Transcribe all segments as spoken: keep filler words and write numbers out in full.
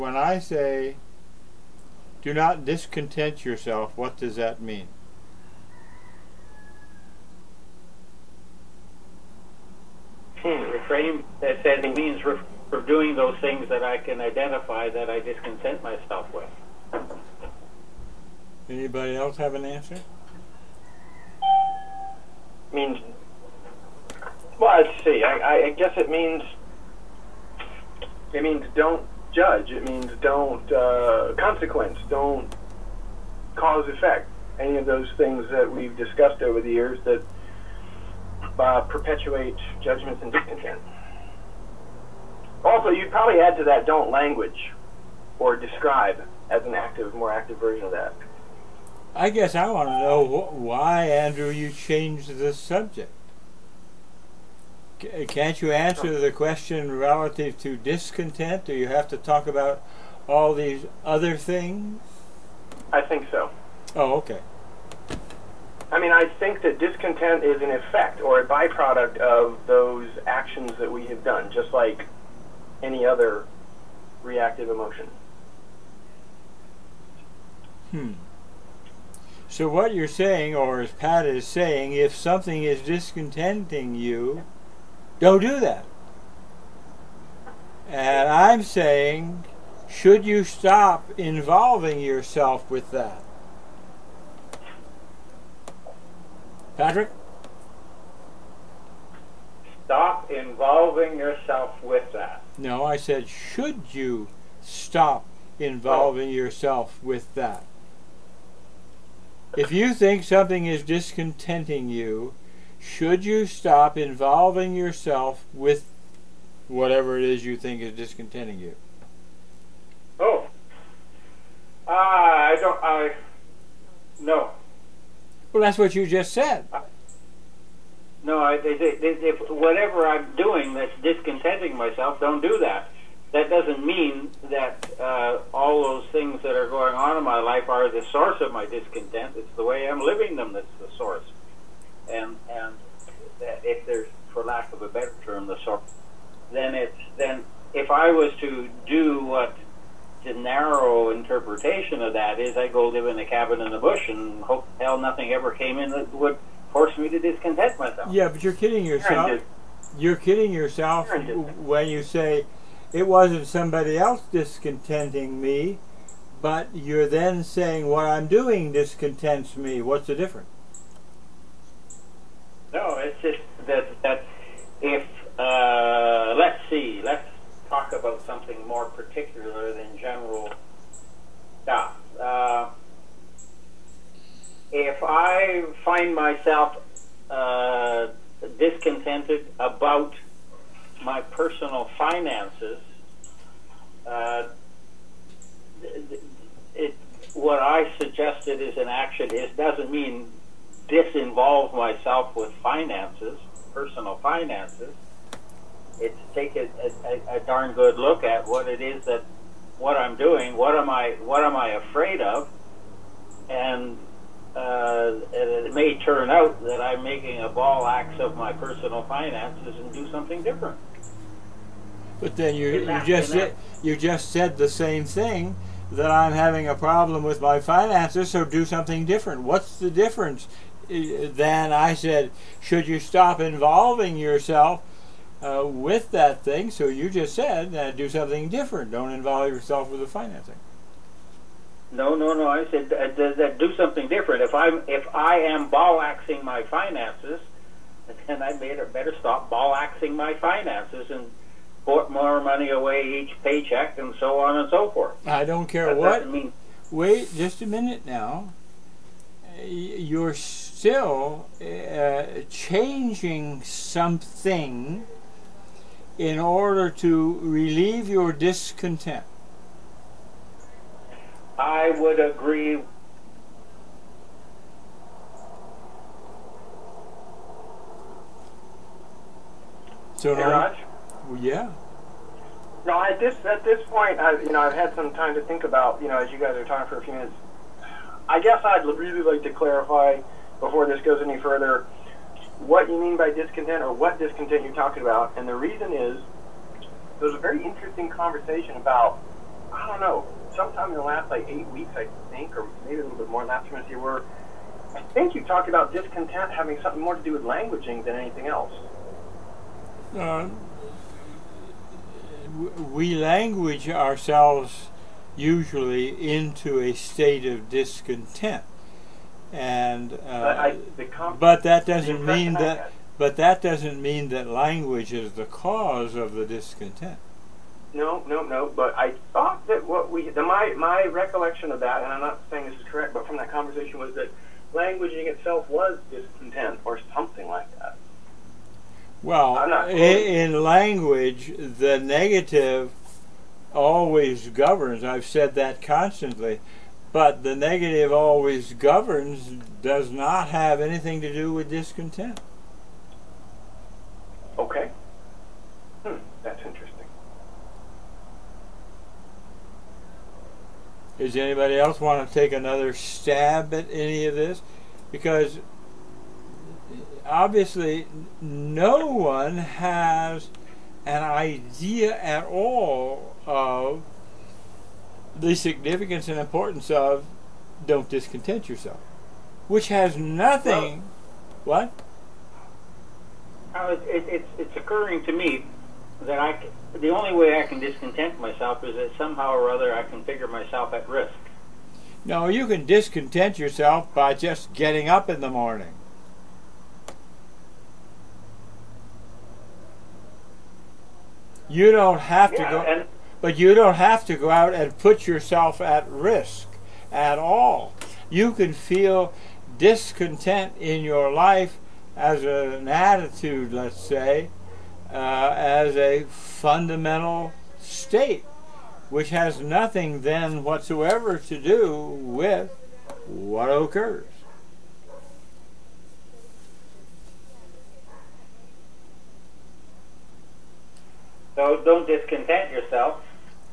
When I say, do not discontent yourself, what does that mean? Refrain that said it means re for doing those things that I can identify that I discontent myself with. Anybody else have an answer? Means, well, let's see. I, I guess it means it means don't judge. It means don't uh, consequence. Don't cause effect. Any of those things that we've discussed over the years that uh, perpetuate judgments and discontent. Also, you'd probably add to that don't language or describe as an active, more active version of that. I guess I want to know wh why, Andrew, you changed the subject. C can't you answer the question relative to discontent? Do you have to talk about all these other things? I think so. Oh, okay. I mean, I think that discontent is an effect or a byproduct of those actions that we have done, just like any other reactive emotion. Hmm. So what you're saying, or as Pat is saying, if something is discontenting you, don't do that. And I'm saying, should you stop involving yourself with that? Patrick? Stop involving yourself with that. No, I said, should you stop involving oh. yourself with that? If you think something is discontenting you, should you stop involving yourself with whatever it is you think is discontenting you? Oh. Uh, I don't, I, no. Well, that's what you just said. I, no, I, if, if whatever I'm doing that's discontenting myself, don't do that. That doesn't mean that uh, all those things that are going on in my life are the source of my discontent. It's the way I'm living them that's the source. And and that if there's, for lack of a better term, the source, then it's then if I was to do what the narrow interpretation of that is, I go live in a cabin in the bush and hope hell nothing ever came in that would force me to discontent myself. Yeah, but you're kidding yourself. You're kidding yourself when you say, it wasn't somebody else discontenting me, but you're then saying what I'm doing discontents me. What's the difference? No, it's just that, that if, uh, let's see, let's talk about something more particular than general stuff. Uh, if I find myself uh, discontented about my personal finances, uh, it, what I suggested as an action is doesn't mean disinvolve myself with finances, personal finances. It's take a, a, a darn good look at what it is that what I'm doing, what am I what am I afraid of, and uh, it may turn out that I'm making a ball axe of my personal finances and do something different. But then you, you just said, you just said the same thing, that I'm having a problem with my finances, so do something different. What's the difference? Then I said, should you stop involving yourself uh, with that thing? So you just said, uh, do something different. Don't involve yourself with the financing. No, no, no. I said uh, that do something different. If I'm if I am ball axing my finances, then I better better stop ball axing my finances and put more money away each paycheck and so on and so forth. I don't care that what. Mean Wait just a minute now. You're still uh, changing something in order to relieve your discontent. I would agree. So hey, Raj? Well, yeah. No, at this at this point, I, you know, I've had some time to think about, you know, as you guys are talking for a few minutes. I guess I'd really like to clarify before this goes any further what you mean by discontent or what discontent you're talking about. And the reason is there's a very interesting conversation about I don't know, sometime in the last like eight weeks, I think, or maybe a little bit more last time you were, I think you talked about discontent having something more to do with languaging than anything else. Uh, we language ourselves usually into a state of discontent, and uh, I, the comp- but that the doesn't mean impression I that. had- But that doesn't mean that language is the cause of the discontent. No, no, no. But I thought that what we, the, my my recollection of that, and I'm not saying this is correct, but from that conversation was that languaging itself was discontent or something like that. Well, I'm not in, in language, the negative always governs. I've said that constantly. But the negative always governs does not have anything to do with discontent. Okay. Hmm, that's interesting. Does anybody else want to take another stab at any of this? Because obviously no one has an idea at all of the significance and importance of don't discontent yourself, which has nothing. Well, what? Uh, it, it's it's occurring to me that I c- the only way I can discontent myself is that somehow or other I can figure myself at risk. No, you can discontent yourself by just getting up in the morning. You don't have to Yeah, go, and but you don't have to go out and put yourself at risk at all. You can feel discontent in your life as an attitude, let's say, uh, as a fundamental state, which has nothing then whatsoever to do with what occurs. so don't discontent yourself.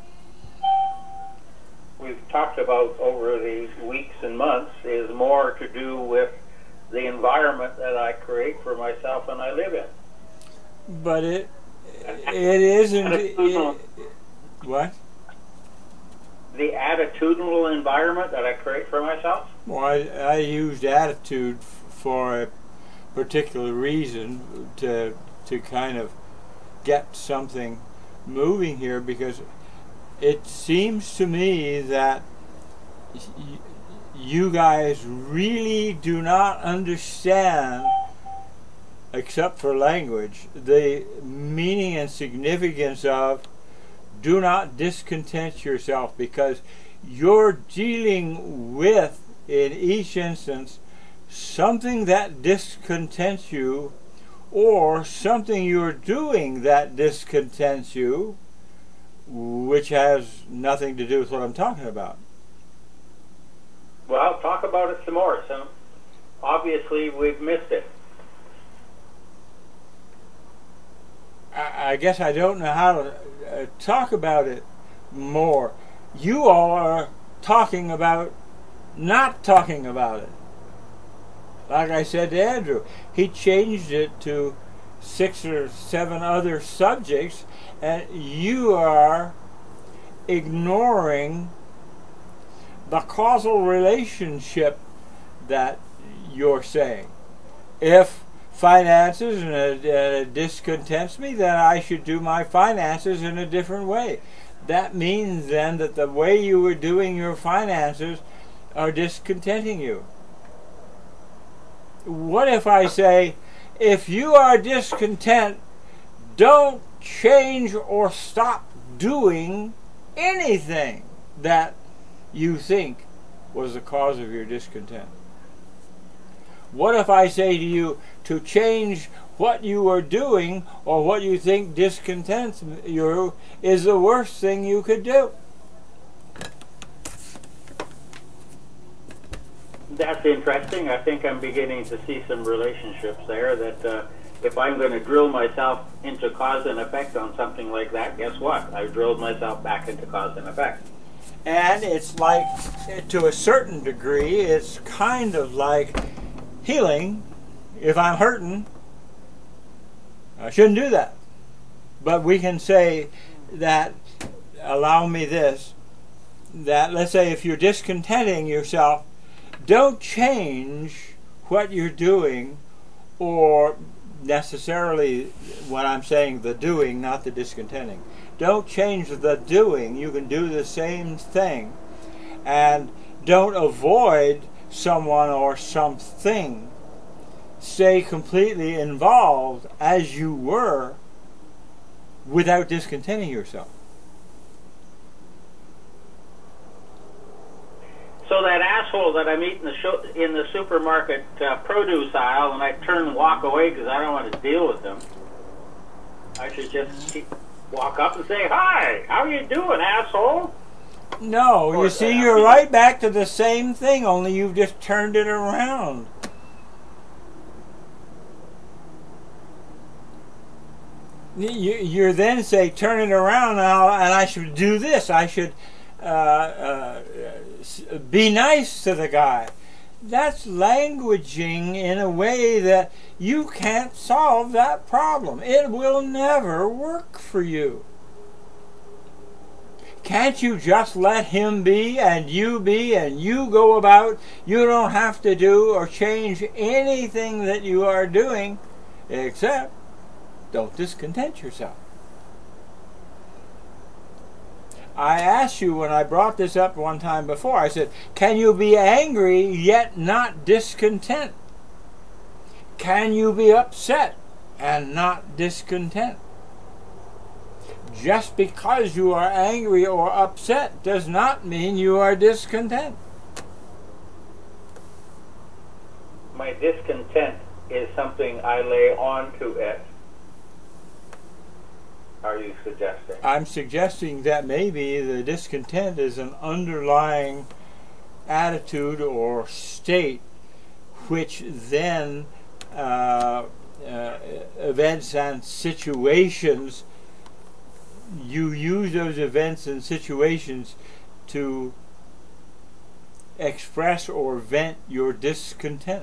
We've talked about over the weeks and months is more to do with the environment that I create for myself and I live in. But it it isn't. Attitudinal, It, what? the attitudinal environment that I create for myself. Well, I, I used attitude f- for a particular reason to to kind of get something moving here, because it seems to me that y- you guys really do not understand, except for language, the meaning and significance of do not discontent yourself, because you're dealing with, in each instance, something that discontents you, or something you're doing that discontents you, which has nothing to do with what I'm talking about. Well, talk about it some more. So obviously we've missed it. I, I guess I don't know how to uh, talk about it more. You all are talking about not talking about it. Like I said to Andrew, he changed it to six or seven other subjects, and you are ignoring the causal relationship that you're saying. If finances and it, and it discontents me, then I should do my finances in a different way. That means then that the way you were doing your finances are discontenting you. What if I say, if you are discontent, don't change or stop doing anything that you think was the cause of your discontent? What if I say to you to change what you are doing or what you think discontents you is the worst thing you could do? That's interesting. I think I'm beginning to see some relationships there that uh, if I'm going to drill myself into cause and effect on something like that, guess what? I've drilled myself back into cause and effect. And it's like, to a certain degree, it's kind of like healing. If I'm hurting, I shouldn't do that. But we can say that, allow me this, that, let's say, if you're discontenting yourself, don't change what you're doing, or necessarily what I'm saying, the doing, not the discontenting. Don't change the doing. You can do the same thing. And don't avoid someone or something. Stay completely involved as you were without discontenting yourself. So that asshole that I meet in the show, in the supermarket uh, produce aisle, and I turn and walk away because I don't want to deal with them, I should just keep, walk up and say, "Hi, how you doing, asshole?" No, you see, you're right back to the same thing, only you've just turned it around. You, you then say, turn it around now, and I should do this. I should uh, uh, be nice to the guy. That's languaging in a way that you can't solve that problem. It will never work for you. Can't you just let him be and you be and you go about? You don't have to do or change anything that you are doing, except don't discontent yourself. I asked you when I brought this up one time before, I said, can you be angry yet not discontent? Can you be upset and not discontent? Just because you are angry or upset does not mean you are discontent. My discontent is something I lay on to it. Are you suggesting? I'm suggesting that maybe the discontent is an underlying attitude or state which then uh, uh, events and situations, you use those events and situations to express or vent your discontent.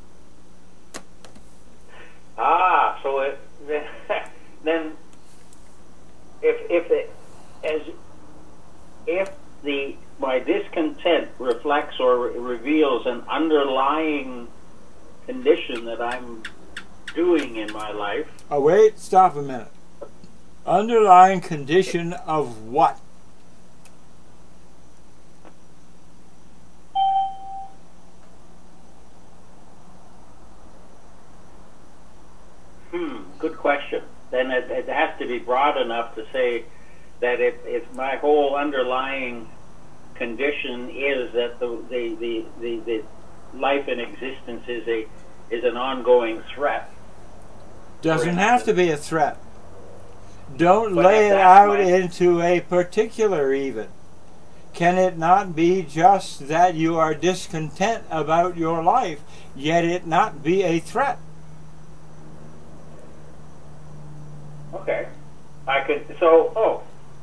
Ah, so it, then if if it, as if the my discontent reflects or re- reveals an underlying condition that I'm doing in my life. Oh, wait, stop a minute. Underlying condition of what? Hmm, good question. Then it, it has to be broad enough to say that if, if my whole underlying condition is that the the, the, the, the life in existence is a is an ongoing threat. Doesn't have to be a threat. Don't But lay if it that's out my- into a particular even. Can it not be just that you are discontent about your life, yet it not be a threat? Okay. I could, so, oh.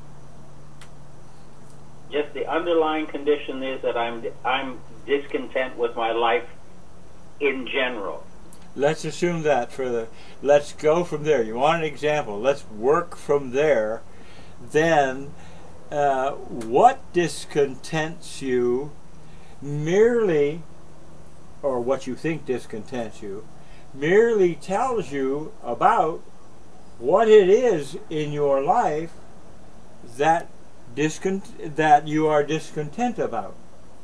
Just the underlying condition is that I'm I'm discontent with my life in general. Let's assume that for the, let's go from there. You want an example? Let's work from there. Then, uh, what discontents you merely, or what you think discontents you, merely tells you about what it is in your life that discont- that you are discontent about.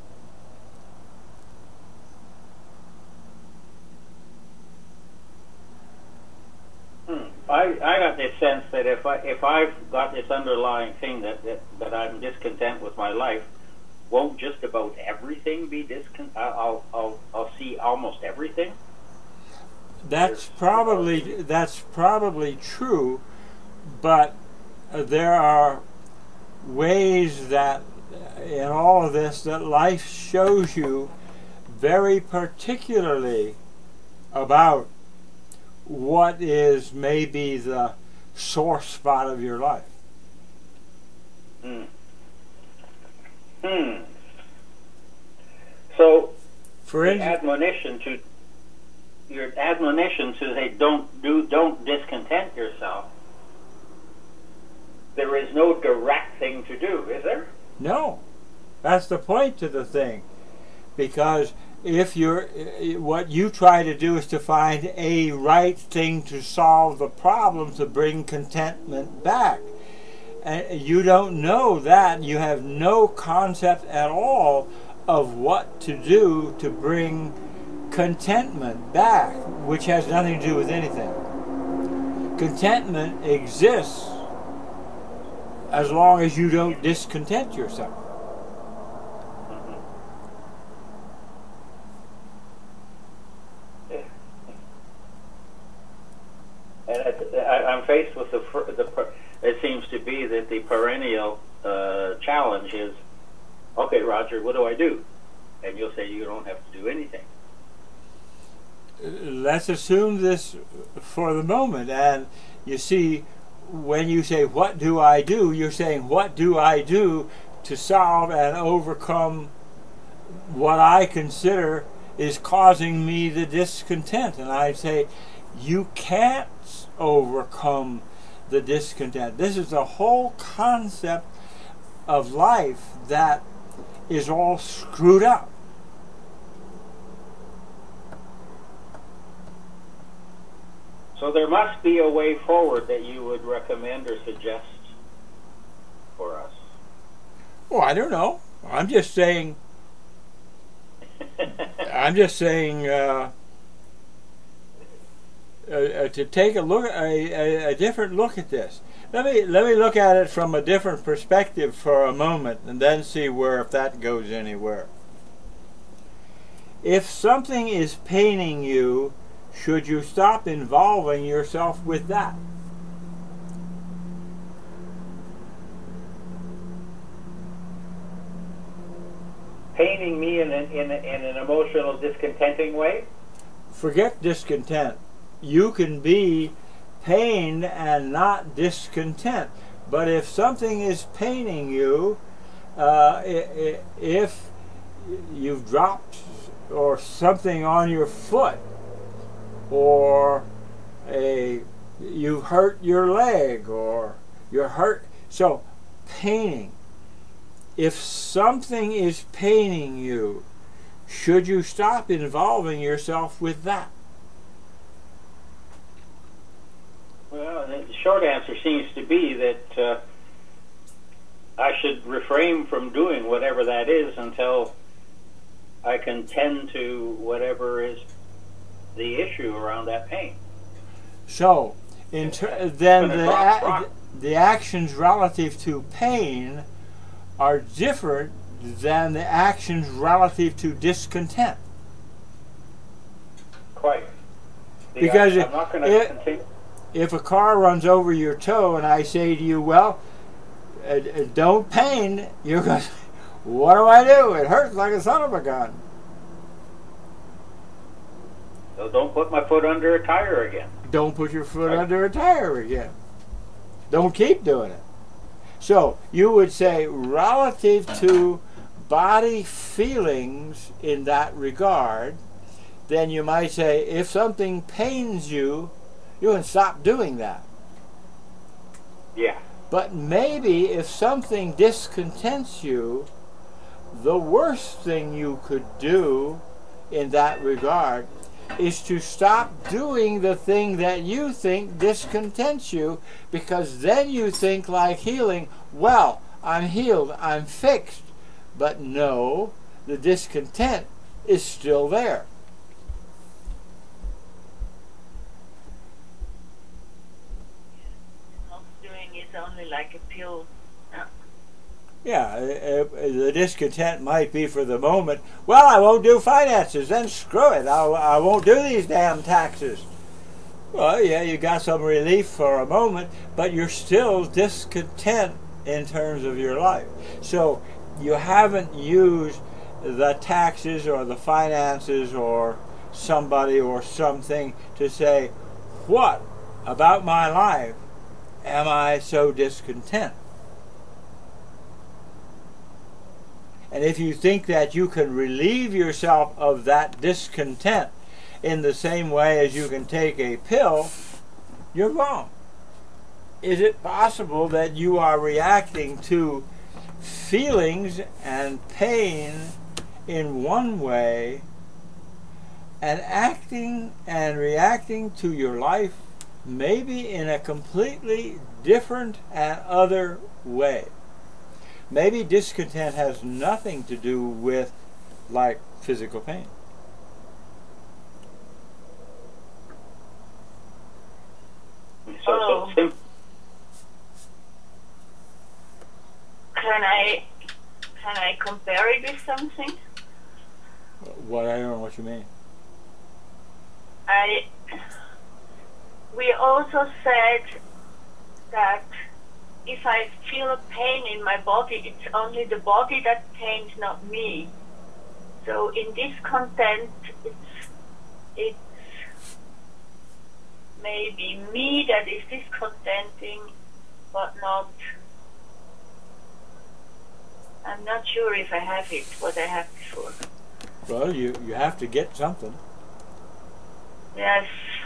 Hmm. I, I got this sense that if I if I've got this underlying thing that, that, that I'm discontent with my life, won't just about everything be discontent? I'll I'll I'll see almost everything. That's probably that's probably true, but uh, there are ways that uh, in all of this that life shows you very particularly about what is maybe the sore spot of your life. Hmm. Hmm. So, For the instance, admonition to your admonition to say don't do don't discontent yourself. There is no direct thing to do, is there? no, That's the point to the thing. Because if you're, what you try to do is to find a right thing to solve the problem, to bring contentment back. And you don't know that. You have no concept at all of what to do to bring contentment back, which has nothing to do with anything. Contentment exists as long as you don't discontent yourself. And I, I'm faced with the, the, it seems to be that the perennial uh, challenge is, okay, Roger, what do I do? And you'll say you don't have to do anything. Let's assume this for the moment. And you see, when you say, what do I do? You're saying, what do I do to solve and overcome what I consider is causing me the discontent? And I say, you can't overcome the discontent. This is the whole concept of life that is all screwed up. So there must be a way forward that you would recommend or suggest for us. Oh, I don't know. I'm just saying. I'm just saying uh, uh, uh, to take a look, a, a, a different look at this. Let me let me look at it from a different perspective for a moment, and then see where if that goes anywhere. If something is paining you, should you stop involving yourself with that? Paining me in an, in, a, in an emotional, discontenting way? Forget discontent. You can be pained and not discontent. But if something is paining you, uh, if you've dropped or something on your foot, or a you hurt your leg, or you're hurt, so paining. If something is paining you, should you stop involving yourself with that? Well, the short answer seems to be that uh, I should refrain from doing whatever that is until I can tend to whatever is the issue around that pain. So, in ter then the, a the actions relative to pain are different than the actions relative to discontent. Quite. The, because I, if, I'm not gonna if, continue. if a car runs over your toe and I say to you, well, uh, uh, don't pain, you're going to, what do I do? It hurts like a son of a gun. So don't put my foot under a tire again. Don't put your foot Right. under a tire again. Don't keep doing it. So you would say relative to body feelings in that regard, then you might say if something pains you, you can stop doing that. Yeah. But maybe if something discontents you, the worst thing you could do in that regard is to stop doing the thing that you think discontents you, because then you think like healing, well, I'm healed, I'm fixed. But no, the discontent is still there. Not doing is only like a pill. Yeah, uh, uh, the discontent might be for the moment, well, I won't do finances, then screw it, I'll, I won't do these damn taxes. Well, yeah, you got some relief for a moment, but you're still discontent in terms of your life. So you haven't used the taxes or the finances or somebody or something to say, what about my life am I so discontent? And if you think that you can relieve yourself of that discontent in the same way as you can take a pill, you're wrong. Is it possible that you are reacting to feelings and pain in one way and acting and reacting to your life maybe in a completely different and other way. Maybe discontent has nothing to do with, like, physical pain. So, Oh. so sim- Can I can I compare it with something? What, I don't know what you mean. I we also said that if I feel a pain in my body, it's only the body that pains, not me. So in discontent, it's it's maybe me that is discontenting, but not. I'm not sure if I have it, what I have before. Well, you, you have to get something. Yes.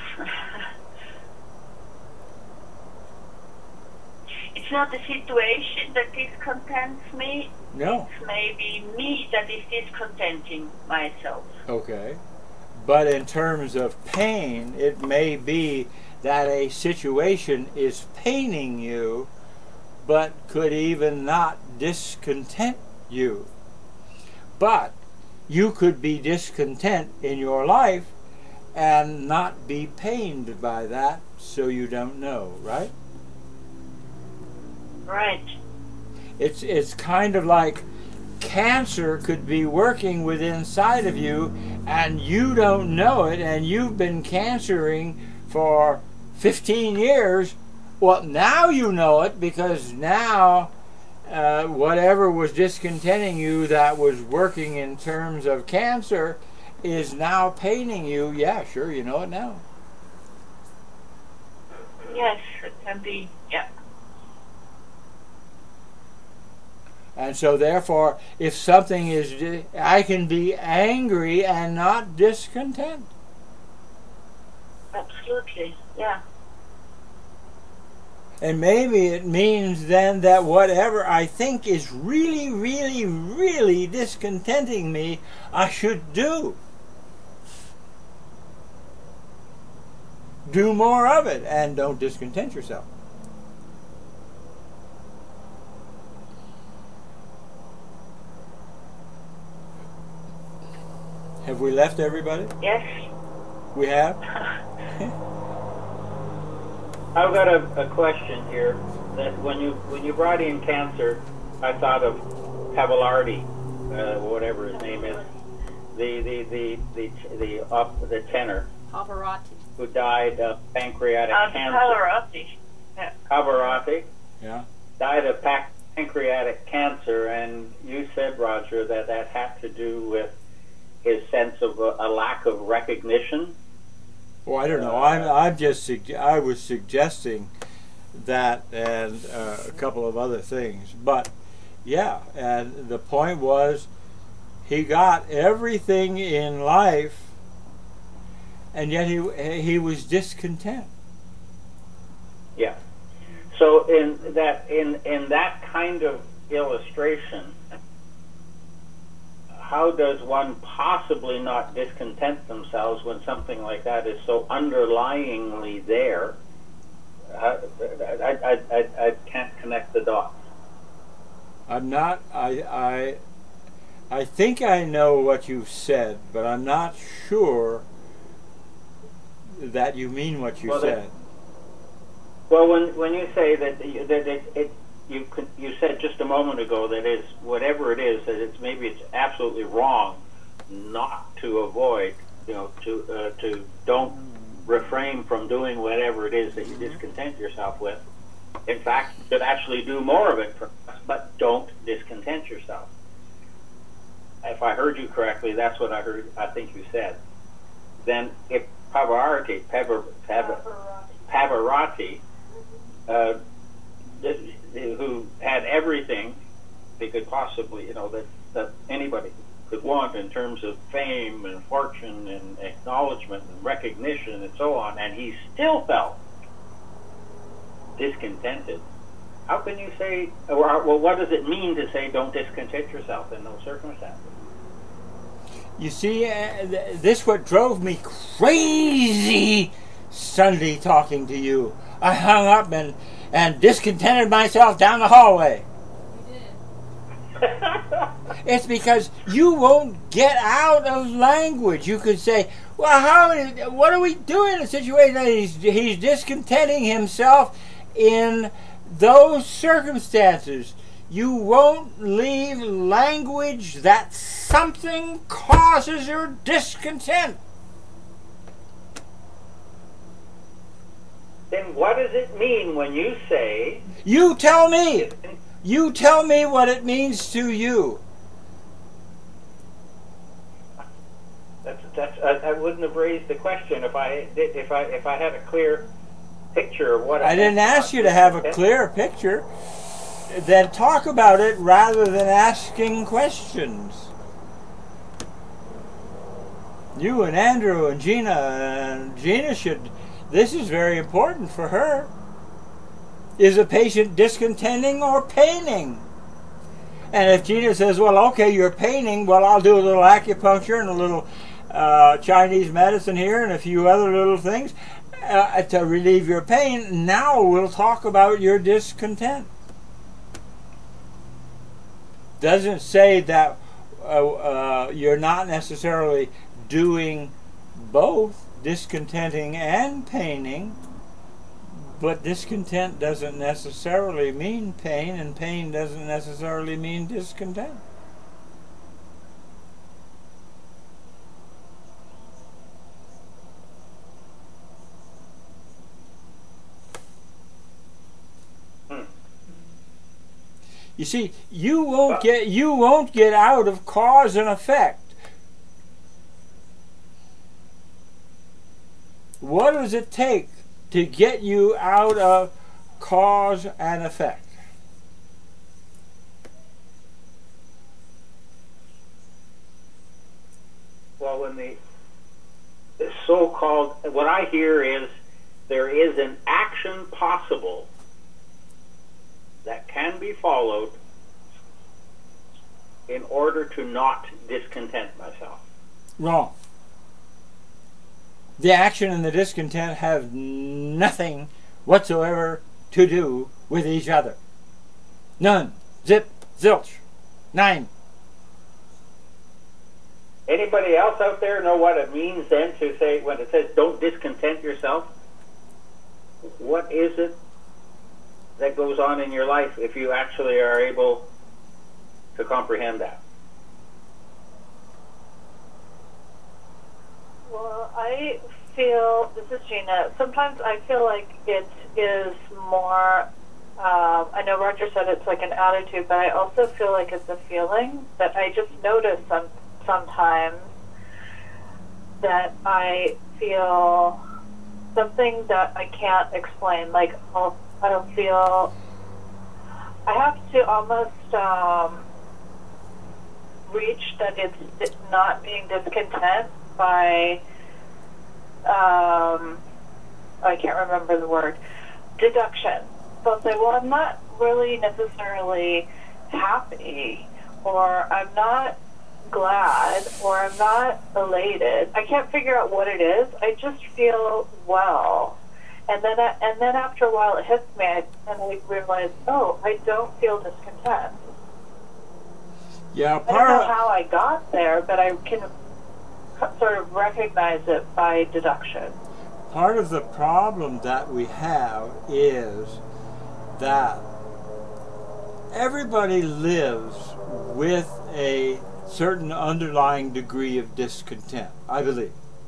It's not the situation that discontents me. No. It's maybe me that is discontenting myself. Okay. But in terms of pain, it may be that a situation is paining you, but could even not discontent you. But you could be discontent in your life and not be pained by that, so you don't know, right? Right. It's it's kind of like cancer could be working within inside of you and you don't know it, and you've been cancering for fifteen years. Well, now you know it, because now uh, whatever was discontenting you that was working in terms of cancer is now paining you. Yeah, sure, you know it now. Yes, it can be. Yeah. And so therefore, if something is, di- I can be angry and not discontent. Absolutely. Yeah. And maybe it means then that whatever I think is really, really, really discontenting me, I should do. Do more of it and don't discontent yourself. Have we left everybody? Yes. We have? I've got a, a question here. That when you when you brought in cancer, I thought of Pavarotti, uh, whatever his name is, the the the the the, op, the tenor Pavarotti. who died of pancreatic Uh, cancer. Pavarotti. Yeah. Pavarotti Yeah. died of pac- pancreatic cancer, and you said, Roger, that that had to do with his sense of a, a lack of recognition. Well, I don't know. I'm, I'm just sugge- I was suggesting that and uh, a couple of other things. But, yeah, and the point was he got everything in life, and yet he, he was discontent. Yeah. So in that in in that kind of illustration, how does one possibly not discontent themselves when something like that is so underlyingly there? Uh, I, I, I, I can't connect the dots. I'm not, I, I, I think I know what you've said, but I'm not sure that you mean what you Well, said. Well, when when you say that that it, it you could, you said just a moment ago that is whatever it is, that it's maybe it's absolutely wrong not to avoid, you know, to uh, to don't refrain from doing whatever it is that you discontent yourself with. In fact, you should actually do more of it, but don't discontent yourself. If I heard you correctly, that's what I heard. I think you said. Then, if Pavarotti, Pavar, Pavar, Pavarotti, uh, who had everything they could possibly, you know, that, that anybody could want in terms of fame and fortune and acknowledgement and recognition and so on, and he still felt discontented, How can you say, or, well, what does it mean to say don't discontent yourself in those circumstances? You see, uh, th- this what drove me crazy Sunday talking to you. I hung up and, and discontented myself down the hallway. You did. It's because you won't get out of language. You could say, well, how? What are we doing in a situation that he's, he's discontenting himself in those circumstances? You won't leave language that something causes your discontent. Then what does it mean when you say... You tell me. You tell me what it means to you. That's, that's, I, I wouldn't have raised the question if I did, if I if I had a clear picture of what I didn't ask you to have a clear picture. Then talk about it rather than asking questions. You and Andrew and Gina and Gina should. This is very important for her. Is a patient discontenting or paining? And if Gina says, well, okay, you're paining, well, I'll do a little acupuncture and a little uh, Chinese medicine here and a few other little things uh, to relieve your pain. Now we'll talk about your discontent. Doesn't say that uh, uh, you're not necessarily doing both, discontenting and paining. But discontent doesn't necessarily mean pain, and pain doesn't necessarily mean discontent. Hmm. You see, you won't get you won't get out of cause and effect. What does it take to get you out of cause and effect? Well, when the, the so-called, what I hear is there is an action possible that can be followed in order to not discontent myself. Wrong. The action and the discontent have nothing whatsoever to do with each other. None. Zip. Zilch. Nine. Anybody else out there know what it means then to say, when it says don't discontent yourself? What is it that goes on in your life if you actually are able to comprehend that? Well, I feel, this is Gina, sometimes I feel like it is more, um, I know Roger said it's like an attitude, but I also feel like it's a feeling that I just notice some, sometimes that I feel something that I can't explain. Like, I'll, I'll feel, I have to almost um, reach that it's not being discontent by, um, I can't remember the word, deduction. So I'll say, well, I'm not really necessarily happy, or I'm not glad, or I'm not elated. I can't figure out what it is. I just feel well. And then, I, and then after a while it hits me, I, and I realize, oh, I don't feel discontent. Yeah, I don't know how I got there, but I can sort of recognize it by deduction. Part of the problem that we have is that everybody lives with a certain underlying degree of discontent, I believe.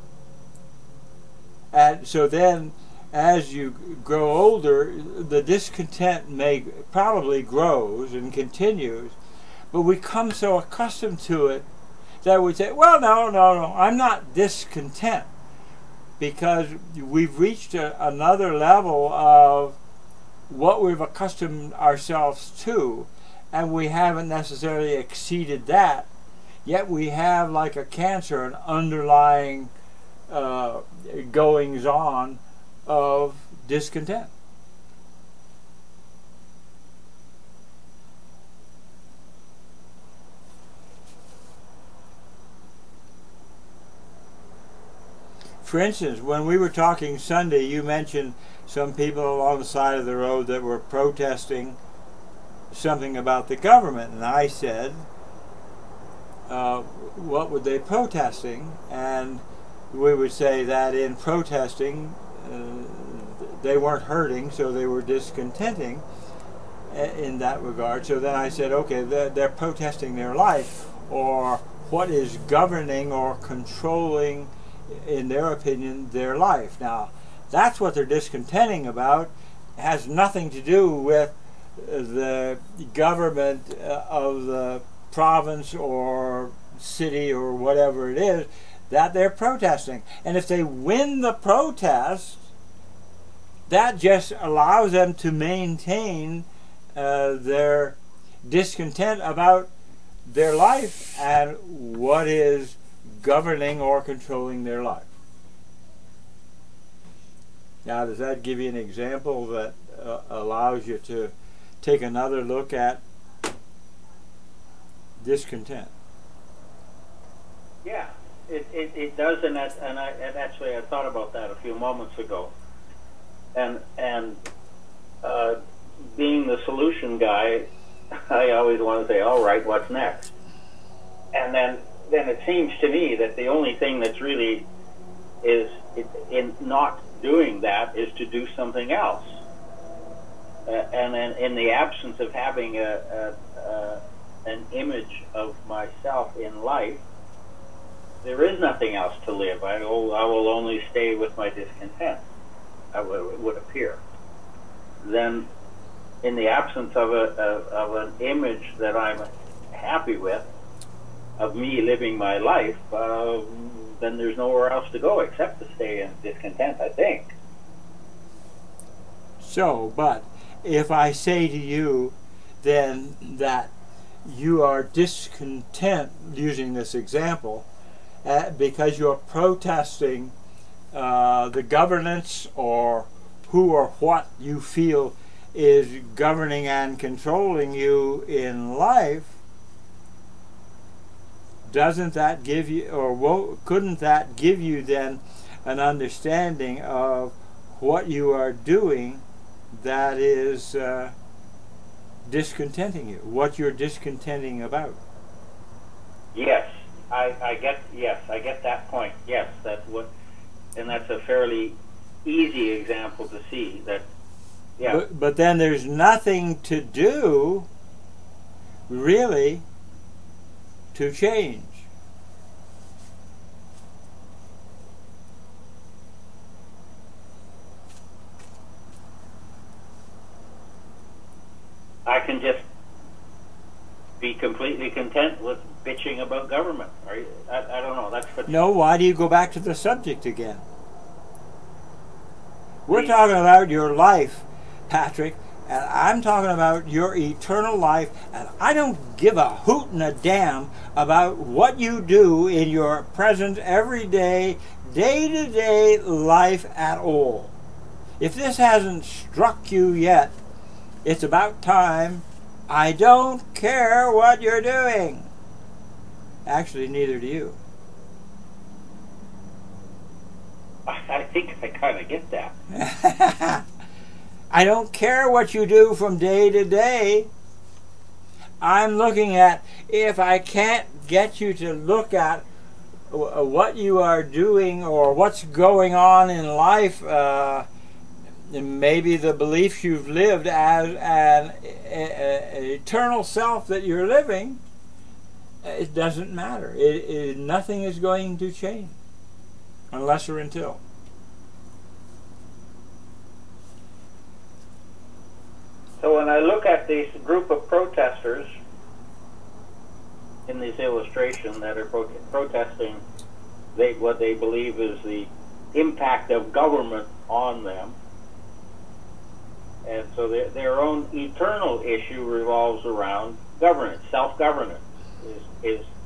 And so then, as you grow older, the discontent may probably grows and continues, but we come so accustomed to it that we say, well, no, no, no, I'm not discontent, because we've reached a, another level of what we've accustomed ourselves to, and we haven't necessarily exceeded that, yet we have, like a cancer, an underlying uh, goings on of discontent. for instance, when we were talking Sunday, you mentioned some people along the side of the road that were protesting something about the government, and I said, uh, what were they protesting? And we would say that in protesting, uh, they weren't hurting, so they were discontenting in that regard. So then I said, okay, they're, they're protesting their life, or what is governing or controlling, in their opinion, their life. Now, that's what they're discontenting about. It has nothing to do with the government of the province or city or whatever it is that they're protesting. And if they win the protest, that just allows them to maintain uh, their discontent about their life and what is governing or controlling their life. Now, does that give you an example that uh, allows you to take another look at discontent? Yeah, it, it, it does, and, that, and, I, and actually I thought about that a few moments ago. And, and uh, being the solution guy, I always want to say, all right, what's next? And then, then it seems to me that the only thing that's really is in not doing that is to do something else. Uh, and then in the absence of having a, a, a, an image of myself in life, there is nothing else to live. I will, I will only stay with my discontent, it would appear. Then in the absence of, a, of, of an image that I'm happy with, of me living my life, uh, then there's nowhere else to go except to stay in discontent, I think. So, but if I say to you then that you are discontent, using this example, uh, because you're protesting uh, the governance or who or what you feel is governing and controlling you in life, doesn't that give you, or won't, couldn't that give you then an understanding of what you are doing that is uh, discontenting you, what you're discontenting about? Yes, I, I get. Yes, I get that point. Yes, that's what, and that's a fairly easy example to see. That, yeah. But, but then there's nothing to do, really, to change. I can just be completely content with bitching about government. Are you, I, I don't know. That's what. No, why do you go back to the subject again? We're talking about your life, Patrick, and I'm talking about your eternal life, and I don't give a hoot and a damn about what you do in your present, everyday, day-to-day life at all. If this hasn't struck you yet, it's about time. I don't care what you're doing. Actually, neither do you. I think I kind of get that. I don't care what you do from day to day. I'm looking at, if I can't get you to look at what you are doing or what's going on in life, uh, maybe the beliefs you've lived as an, an eternal self that you're living, it doesn't matter. It, it, nothing is going to change unless or until. So when I look at this group of protesters in this illustration that are pro protesting they, what they believe is the impact of government on them, and so their, their own eternal issue revolves around governance, self-governance. Is, is,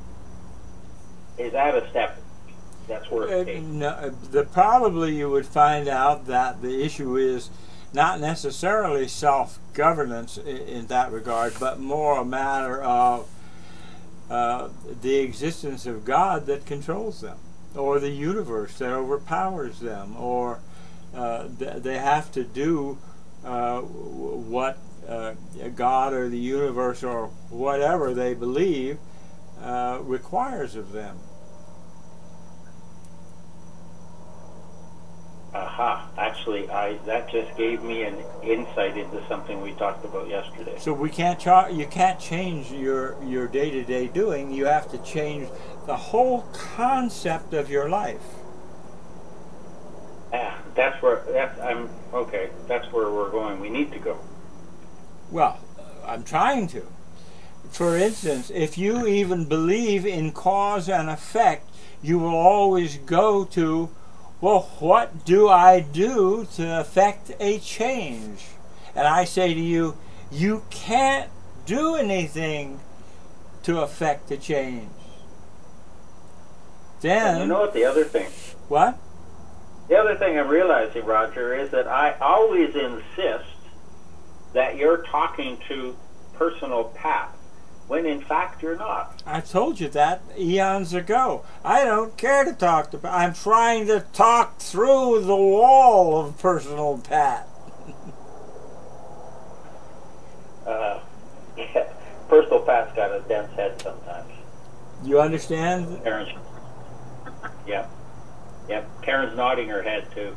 is that a step that's worth uh, taking? No, the, probably you would find out that the issue is not necessarily self-governance in, in that regard, but more a matter of uh, the existence of God that controls them. or the universe that overpowers them, or uh, th- they have to do uh, what uh, God or the universe or whatever they believe uh, requires of them. Aha! Actually, I that just gave me an insight into something we talked about yesterday. So we can't char- you can't change your your day-to-day doing. You have to change the whole concept of your life. Ah, that's where that's I'm okay. That's where we're going. We need to go. Well, I'm trying to. For instance, if you even believe in cause and effect, you will always go to, well, what do I do to affect a change? And I say to you, you can't do anything to affect a change. Then, And you know what the other thing? what? The other thing I'm realizing, Roger, is that I always insist that you're talking to personal Pat, when in fact you're not. I told you that eons ago. I don't care to talk to. I'm trying to talk through the wall of personal Pat. Uh, yeah, personal Pat's got a dense head sometimes. You understand? Karen's, yeah, yeah. Karen's nodding her head too.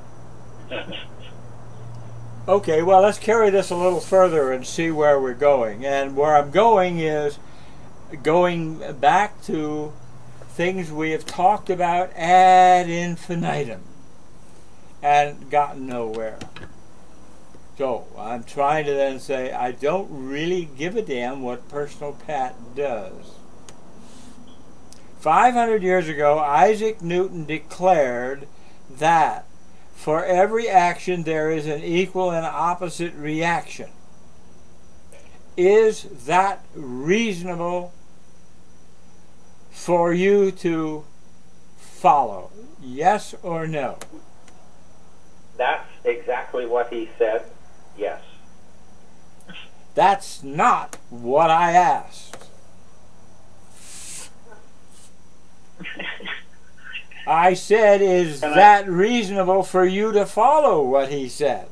Okay, well, let's carry this a little further and see where we're going. And where I'm going is going back to things we have talked about ad infinitum and gotten nowhere. So I'm trying to then say I don't really give a damn what personal Pat does. five hundred years ago, Isaac Newton declared that for every action there is an equal and opposite reaction. Is that reasonable for you to follow? Yes or no? That's exactly what he said. Yes. That's not what I asked. I said, is Can I- that reasonable for you to follow what he said?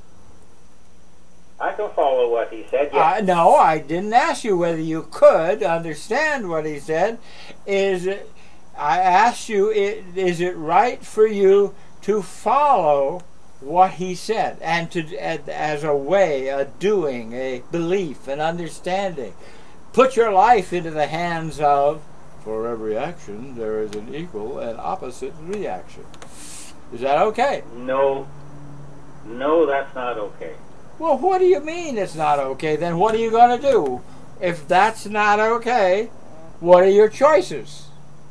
I can follow what he said. Uh, Yes. no, I didn't ask you whether you could understand what he said. Is it, I asked you, it, is it right for you to follow what he said, and to as a way, a doing, a belief, an understanding? Put your life into the hands of, for every action there is an equal and opposite reaction. Is that okay? No. No, that's not okay. Well, what do you mean it's not okay? Then what are you going to do? If that's not okay, what are your choices?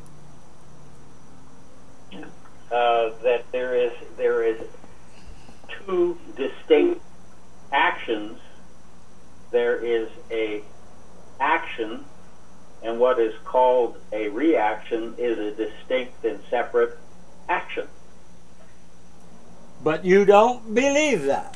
Uh, that there is there is two distinct actions. There is a action, and what is called a reaction is a distinct and separate action. But you don't believe that.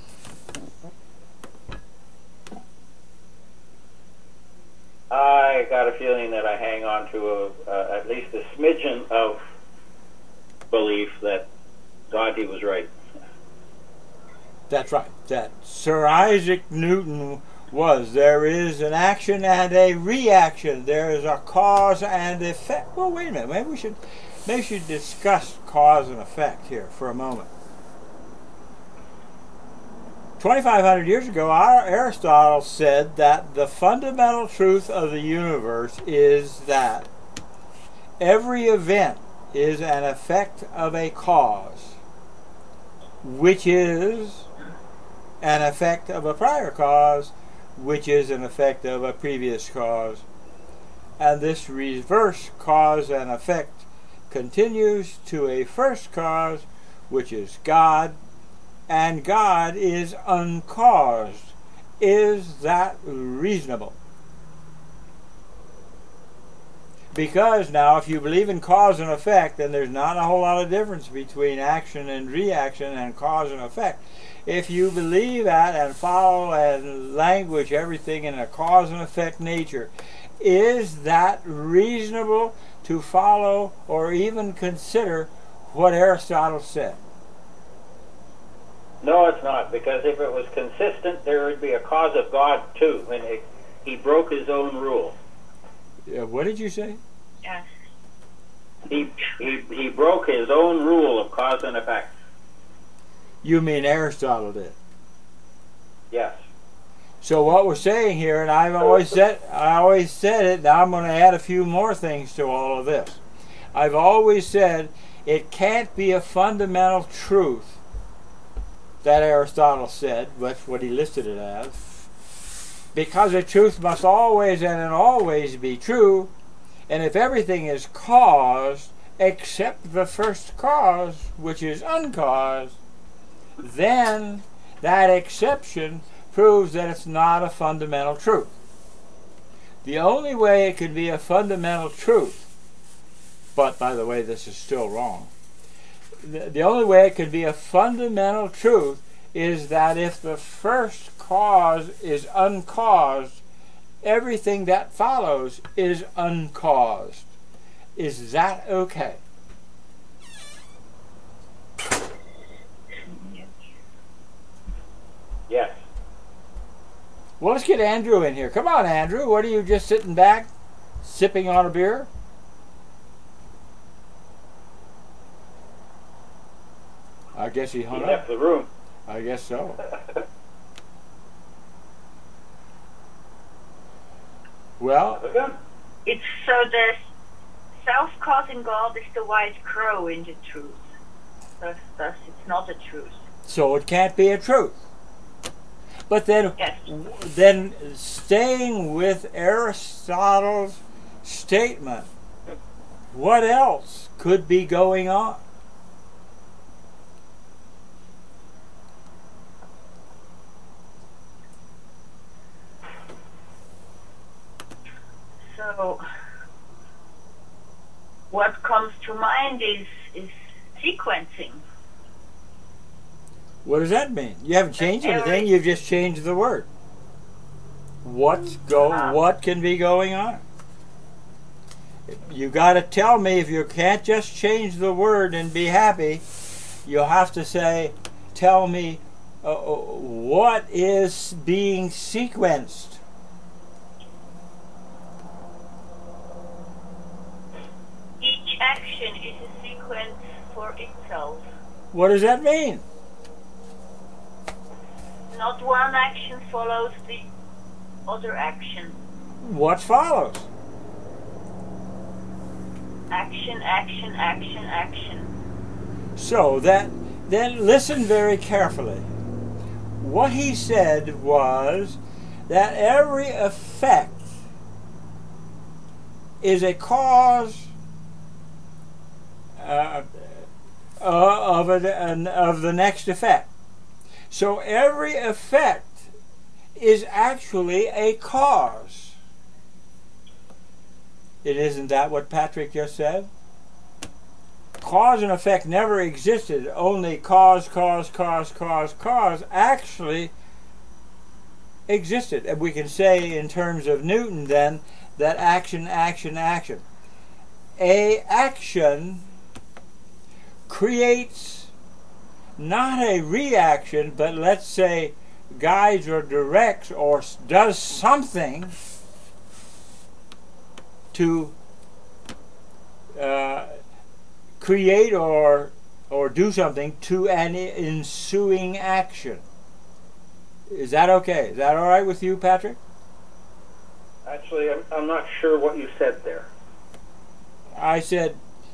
I got a feeling that I hang on to a, uh, at least a smidgen of belief that Gandhi was right. That's right. That Sir Isaac Newton was. There is an action and a reaction. There is a cause and effect. Well, wait a minute. Maybe we should, maybe we should discuss cause and effect here for a moment. twenty-five hundred years ago, our Aristotle said that the fundamental truth of the universe is that every event is an effect of a cause, which is an effect of a prior cause, which is an effect of a previous cause. And this reverse cause and effect continues to a first cause, which is God, and God is uncaused. Is that reasonable? Because now, if you believe in cause and effect, then there's not a whole lot of difference between action and reaction and cause and effect. If you believe that and follow and language everything in a cause and effect nature, is that reasonable to follow or even consider what Aristotle said. No, it's not, because if it was consistent, there would be a cause of God too, and he, he broke his own rule. Uh, what did you say? Yes. He, he, he broke his own rule of cause and effect. You mean Aristotle did? Yes. So what we're saying here, and I've always said, I always said it. Now I'm going to add a few more things to all of this. I've always said it can't be a fundamental truth that Aristotle said. That's what he listed it as. Because a truth must always and always be true, and if everything is caused except the first cause, which is uncaused, then that exception proves that it's not a fundamental truth. The only way it can be a fundamental truth, but by the way, this is still wrong. The, the only way it can be a fundamental truth is that if the first cause is uncaused, everything that follows is uncaused. Is that okay? Yes. Well, let's get Andrew in here. Come on, Andrew. What are you just sitting back, sipping on a beer? I guess he hung He up. left the room. I guess so. Well, It's so the self-causing God is the white crow in the truth. Thus, thus it's not a truth. so it can't be a truth. But then, Yes. then staying with Aristotle's statement, what else could be going on? So, what comes to mind is is sequencing. What does that mean? You haven't changed anything. You've just changed the word. What's go? Uh-huh. What can be going on? You got to tell me. If you can't just change the word and be happy, you'll have to say, "Tell me uh, what is being sequenced." Each action is a sequence for itself. What does that mean? Not one action follows the other action. What follows? Action, action, action, action. So that then listen very carefully. What he said was that every effect is a cause uh, uh, of a, an, of the next effect. So every effect is actually a cause. It isn't that what Patrick just said? Cause and effect never existed. Only cause, cause, cause, cause, cause actually existed. And we can say in terms of Newton then that action, action, action. A action creates not a reaction, but let's say guides or directs or does something to uh, create or or do something to an ensuing action. Is that okay? Is that all right with you, Patrick? Actually, I'm, I'm not sure what you said there. I said,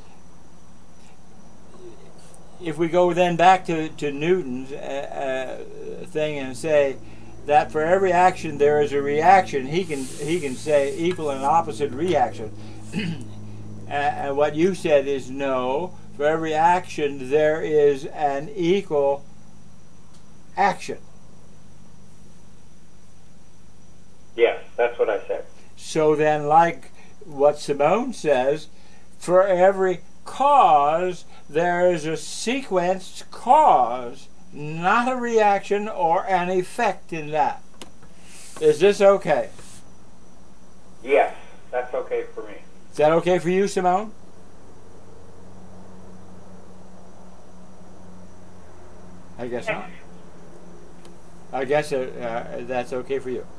if we go then back to, to Newton's uh, uh, thing and say that for every action there is a reaction, he can he can say equal and opposite reaction. And what you said is no, for every action there is an equal action. Yes, that's what I said. So then, like what Simone says, for every cause there is a sequenced cause, not a reaction or an effect in that. Is this okay? Yes, that's okay for me. Is that okay for you, Simone? I guess not. I guess uh, uh, that's okay for you.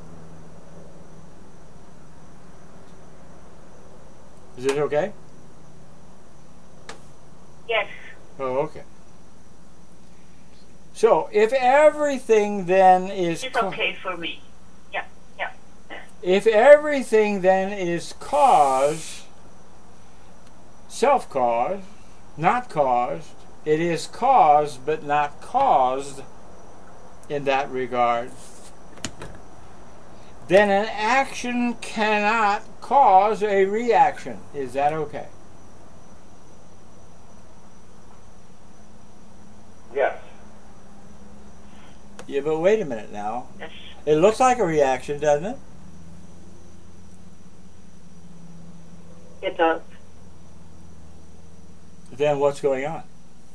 Is it okay? Yes. Oh, okay. So, if everything then is... It's okay for me. Yeah, yeah. If everything then is cause, self-caused, not caused, it is caused but not caused in that regard, then an action cannot cause a reaction. Is that okay? Yes. Yeah, but wait a minute now. Yes. It looks like a reaction, doesn't it? It does. Then what's going on?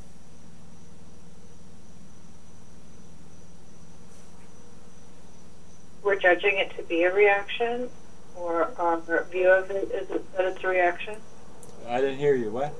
We're judging it to be a reaction, or our view of it is it that it's a reaction? I didn't hear you. What?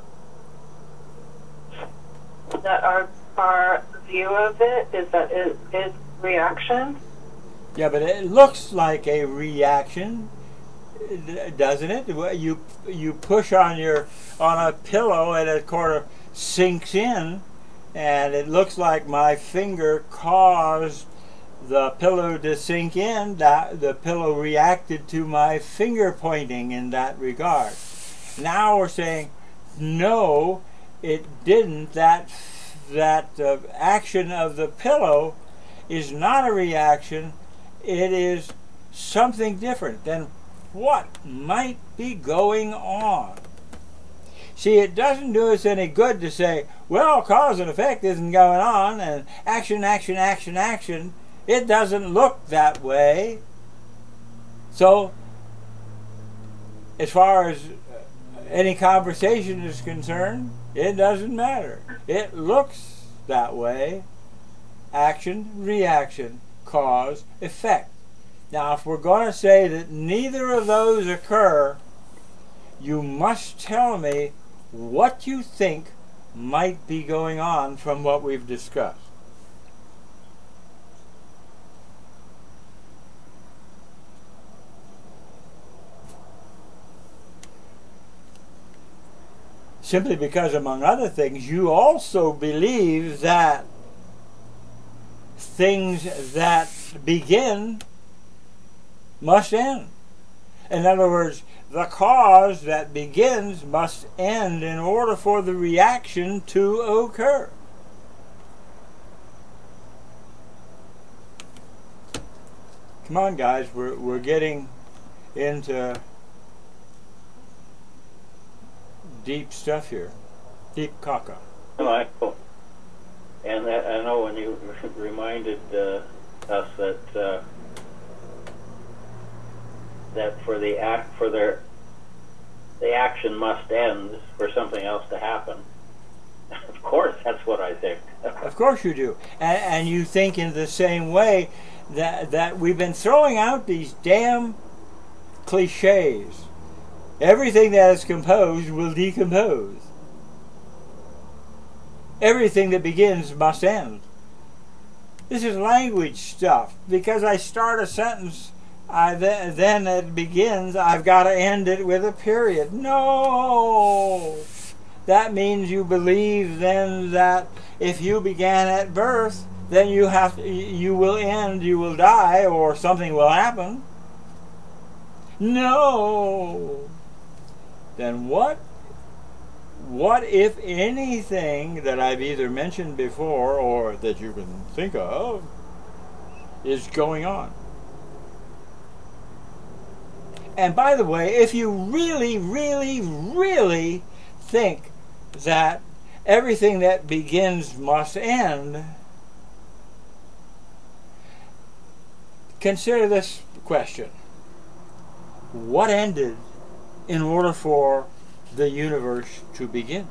That our our view of it is that it is reaction. Yeah, but it looks like a reaction, doesn't it? You you push on your on a pillow and it sort of sinks in, and it looks like my finger caused the pillow to sink in. That the pillow reacted to my finger pointing in that regard. Now we're saying, no, it didn't. That that uh, action of the pillow is not a reaction. It is something different. Then what might be going on? See, it doesn't do us any good to say, well, cause and effect isn't going on, and action, action, action, action. It doesn't look that way. So, as far as any conversation is concerned, it doesn't matter. It looks that way. Action, reaction, cause, effect. Now, if we're going to say that neither of those occur, you must tell me what you think might be going on from what we've discussed. Simply because, among other things, you also believe that things that begin must end. In other words, the cause that begins must end in order for the reaction to occur. Come on, guys, we're, we're getting into deep stuff here. Deep caca. No, I know. And that, I know when you reminded uh, us that uh, that for the act for their the action must end for something else to happen. Of course, that's what I think. Of course you do, and, and you think in the same way that that we've been throwing out these damn cliches. Everything that is composed will decompose. Everything that begins must end. This is language stuff. Because I start a sentence, I th- then it begins, I've got to end it with a period. No! That means you believe then that if you began at birth, then you have to, you will end, you will die, or something will happen. No! Then what, what if anything that I've either mentioned before or that you can think of is going on? And by the way, if you really, really, really think that everything that begins must end, consider this question. What ended in order for the universe to begin?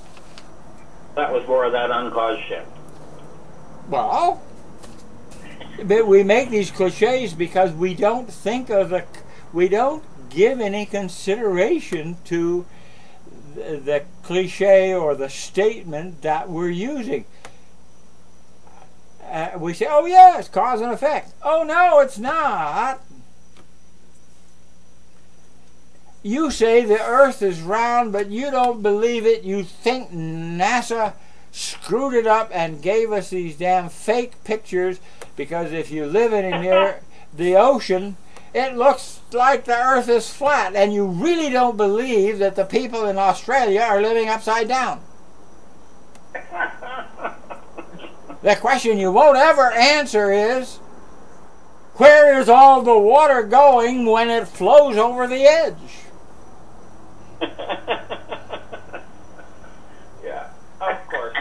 That was more of that uncaused shit. Well, But we make these cliches because we don't think of the, we don't give any consideration to the, the cliche or the statement that we're using. Uh, we say, oh yeah, it's cause and effect. Oh no, it's not. You say the earth is round, but you don't believe it. You think NASA screwed it up and gave us these damn fake pictures, because if you live in near the ocean, it looks like the earth is flat, and you really don't believe that the people in Australia are living upside down. The question you won't ever answer is, where is all the water going when it flows over the edge? Yeah, of course.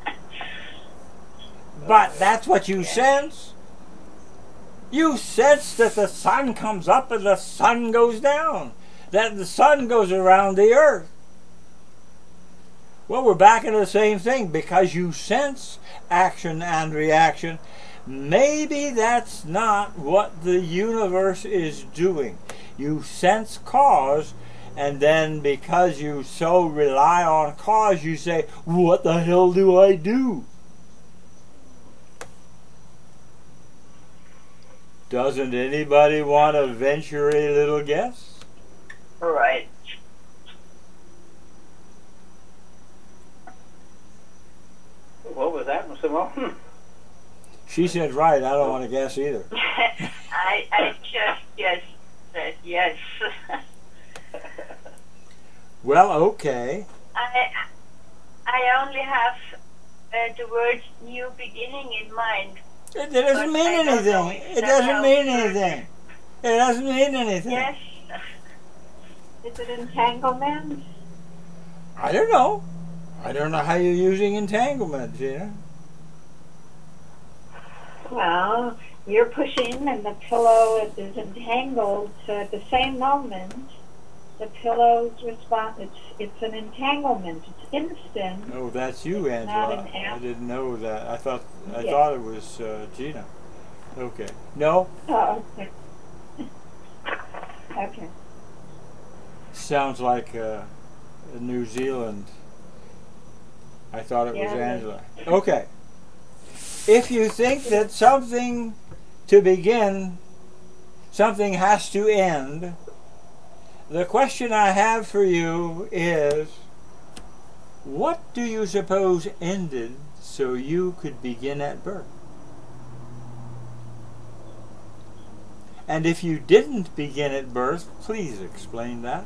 But that's what you sense. You sense that the sun comes up and the sun goes down, that the sun goes around the earth. Well, we're back into the same thing, because you sense action and reaction. Maybe that's not what the universe is doing. You sense cause, and then because you so rely on cause, you say, what the hell do I do? Doesn't anybody want to venture a little guess? Right. What was that, Simone? She said right. I don't want to guess either. I, I just yes said yes. Well, okay. I I only have uh, the word new beginning in mind. It, it doesn't mean anything. It doesn't mean anything. It doesn't mean anything. Yes. Is it entanglement? I don't know. I don't know how you're using entanglement, Gina. Well, you're pushing and the pillow is entangled, so at the same moment, the pillow's response, it's, it's an entanglement. It's instant. Oh, that's you, It's not Angela. an app. I didn't know that. I thought I Yes. thought it was uh, Gina. Okay. No? Oh, okay. Okay. Sounds like uh, New Zealand. I thought it was Yeah, but- Angela. Okay. If you think that something to begin, something has to end, the question I have for you is, what do you suppose ended so you could begin at birth? And if you didn't begin at birth, please explain that.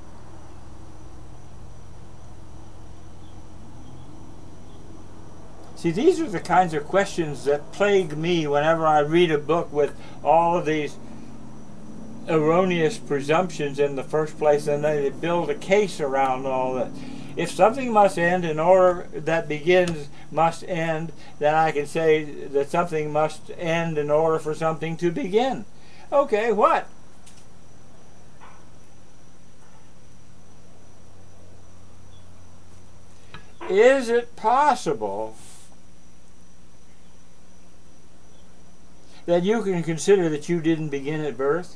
See, these are the kinds of questions that plague me whenever I read a book with all of these erroneous presumptions in the first place, and they build a case around all that. If something must end in order that begins must end, then I can say that something must end in order for something to begin. Okay, what? Is it possible that you can consider that you didn't begin at birth?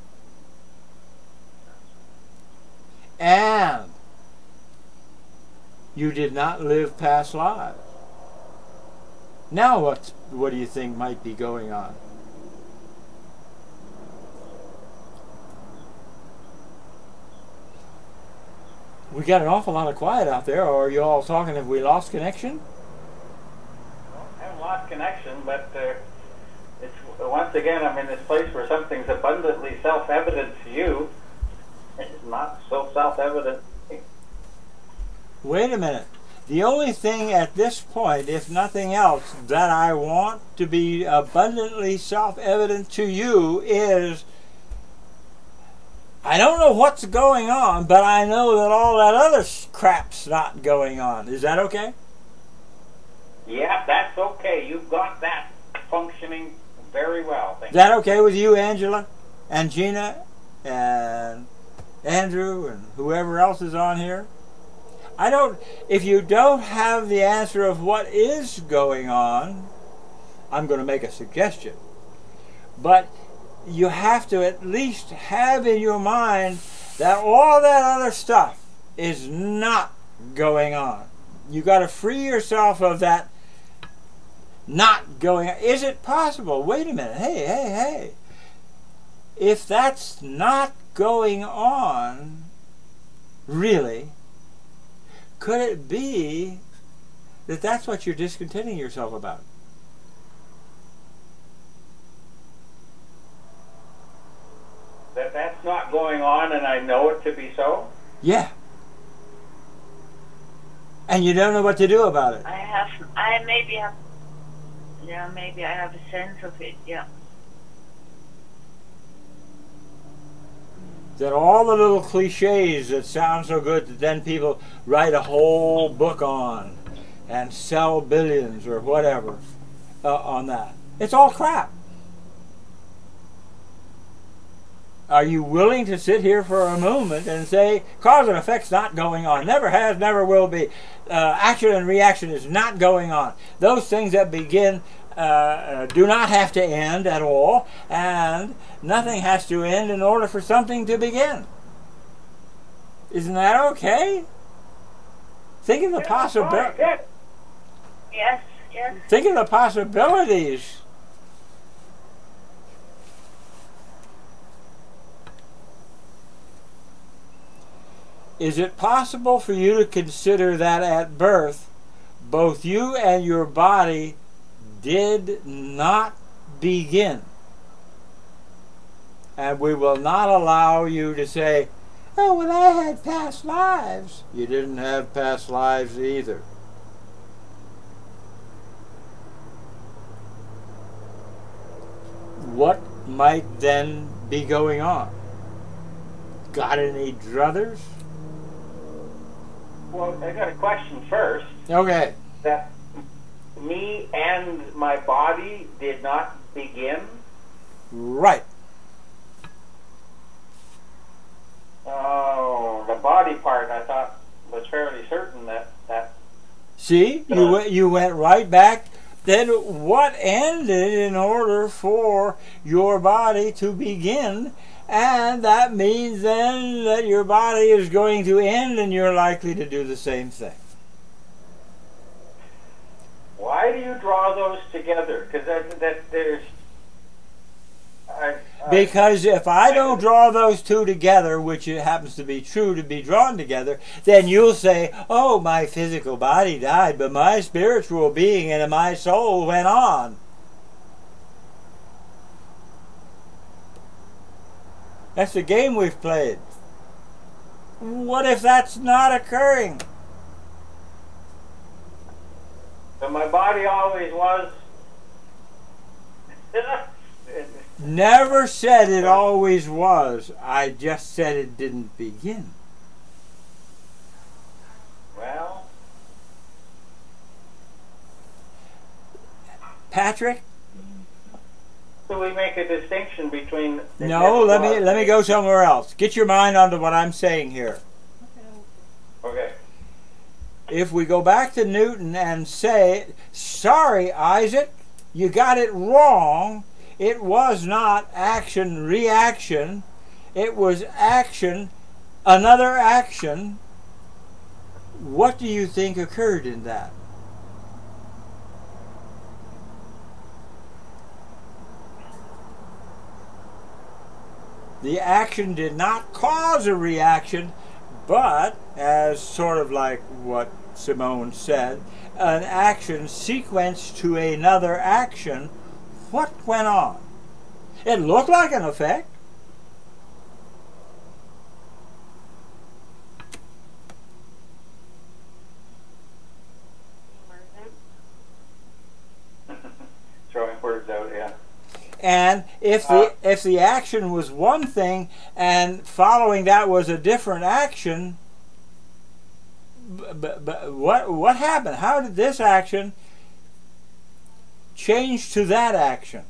And you did not live past lives. Now what, what do you think might be going on? We got an awful lot of quiet out there, or are you all talking? Have we lost connection? I haven't lost connection, but uh, it's once again I'm in this place where something's abundantly self-evident to you. It's not so self-evident. Wait a minute. The only thing at this point, if nothing else, that I want to be abundantly self-evident to you is, I don't know what's going on, but I know that all that other crap's not going on. Is that okay? Yeah, that's okay. You've got that functioning very well. Thank Is that okay with you, Angela, and Gina, and Andrew, and whoever else is on here? I don't, if you don't have the answer of what is going on, I'm going to make a suggestion. but you have to at least have in your mind that all that other stuff is not going on. You got to free yourself of that not going on. Is it possible? Wait a minute. Hey, hey, hey. If that's not going on, really, could it be that that's what you're discontenting yourself about? That that's not going on and I know it to be so? Yeah. And you don't know what to do about it. I have, I maybe have, yeah, maybe I have a sense of it, yeah. That all the little cliches that sound so good that then people write a whole book on and sell billions or whatever uh, on that. It's all crap. Are you willing to sit here for a moment and say, cause and effect's not going on, never has, never will be. Uh, action and reaction is not going on. Those things that begin uh, uh, do not have to end at all, and nothing has to end in order for something to begin. Isn't that okay? Think of the possibilities. Yes, yes. Think of the possibilities. Is it possible for you to consider that at birth, both you and your body did not begin? And we will not allow you to say, oh, well, I had past lives. You didn't have past lives either. What might then be going on? Got any druthers? Well, I got a question first. Okay. That me and my body did not begin? Right. Oh, the body part I thought was fairly certain that that. See, you went, you went right back. Then what ended in order for your body to begin? And that means then that your body is going to end and you're likely to do the same thing. Why do you draw those together? Because that, that there's... I, I, because if I don't draw those two together, which it happens to be true to be drawn together, then you'll say, oh, my physical body died, but my spiritual being and my soul went on. That's the game we've played. What if that's not occurring? But my body always was... Never said it always was. I just said it didn't begin. Well... Patrick? So we make a distinction between... No, let me let me go somewhere else. Get your mind onto what I'm saying here. Okay. If we go back to Newton and say, sorry, Isaac, you got it wrong. It was not action, reaction. It was action, another action. What do you think occurred in that? The action did not cause a reaction, but, as sort of like what Simone said, an action sequenced to another action. What went on? It looked like an effect. Throwing words out, yeah. And if the if the action was one thing and following that was a different action, but, but what what happened? How did this action change to that action?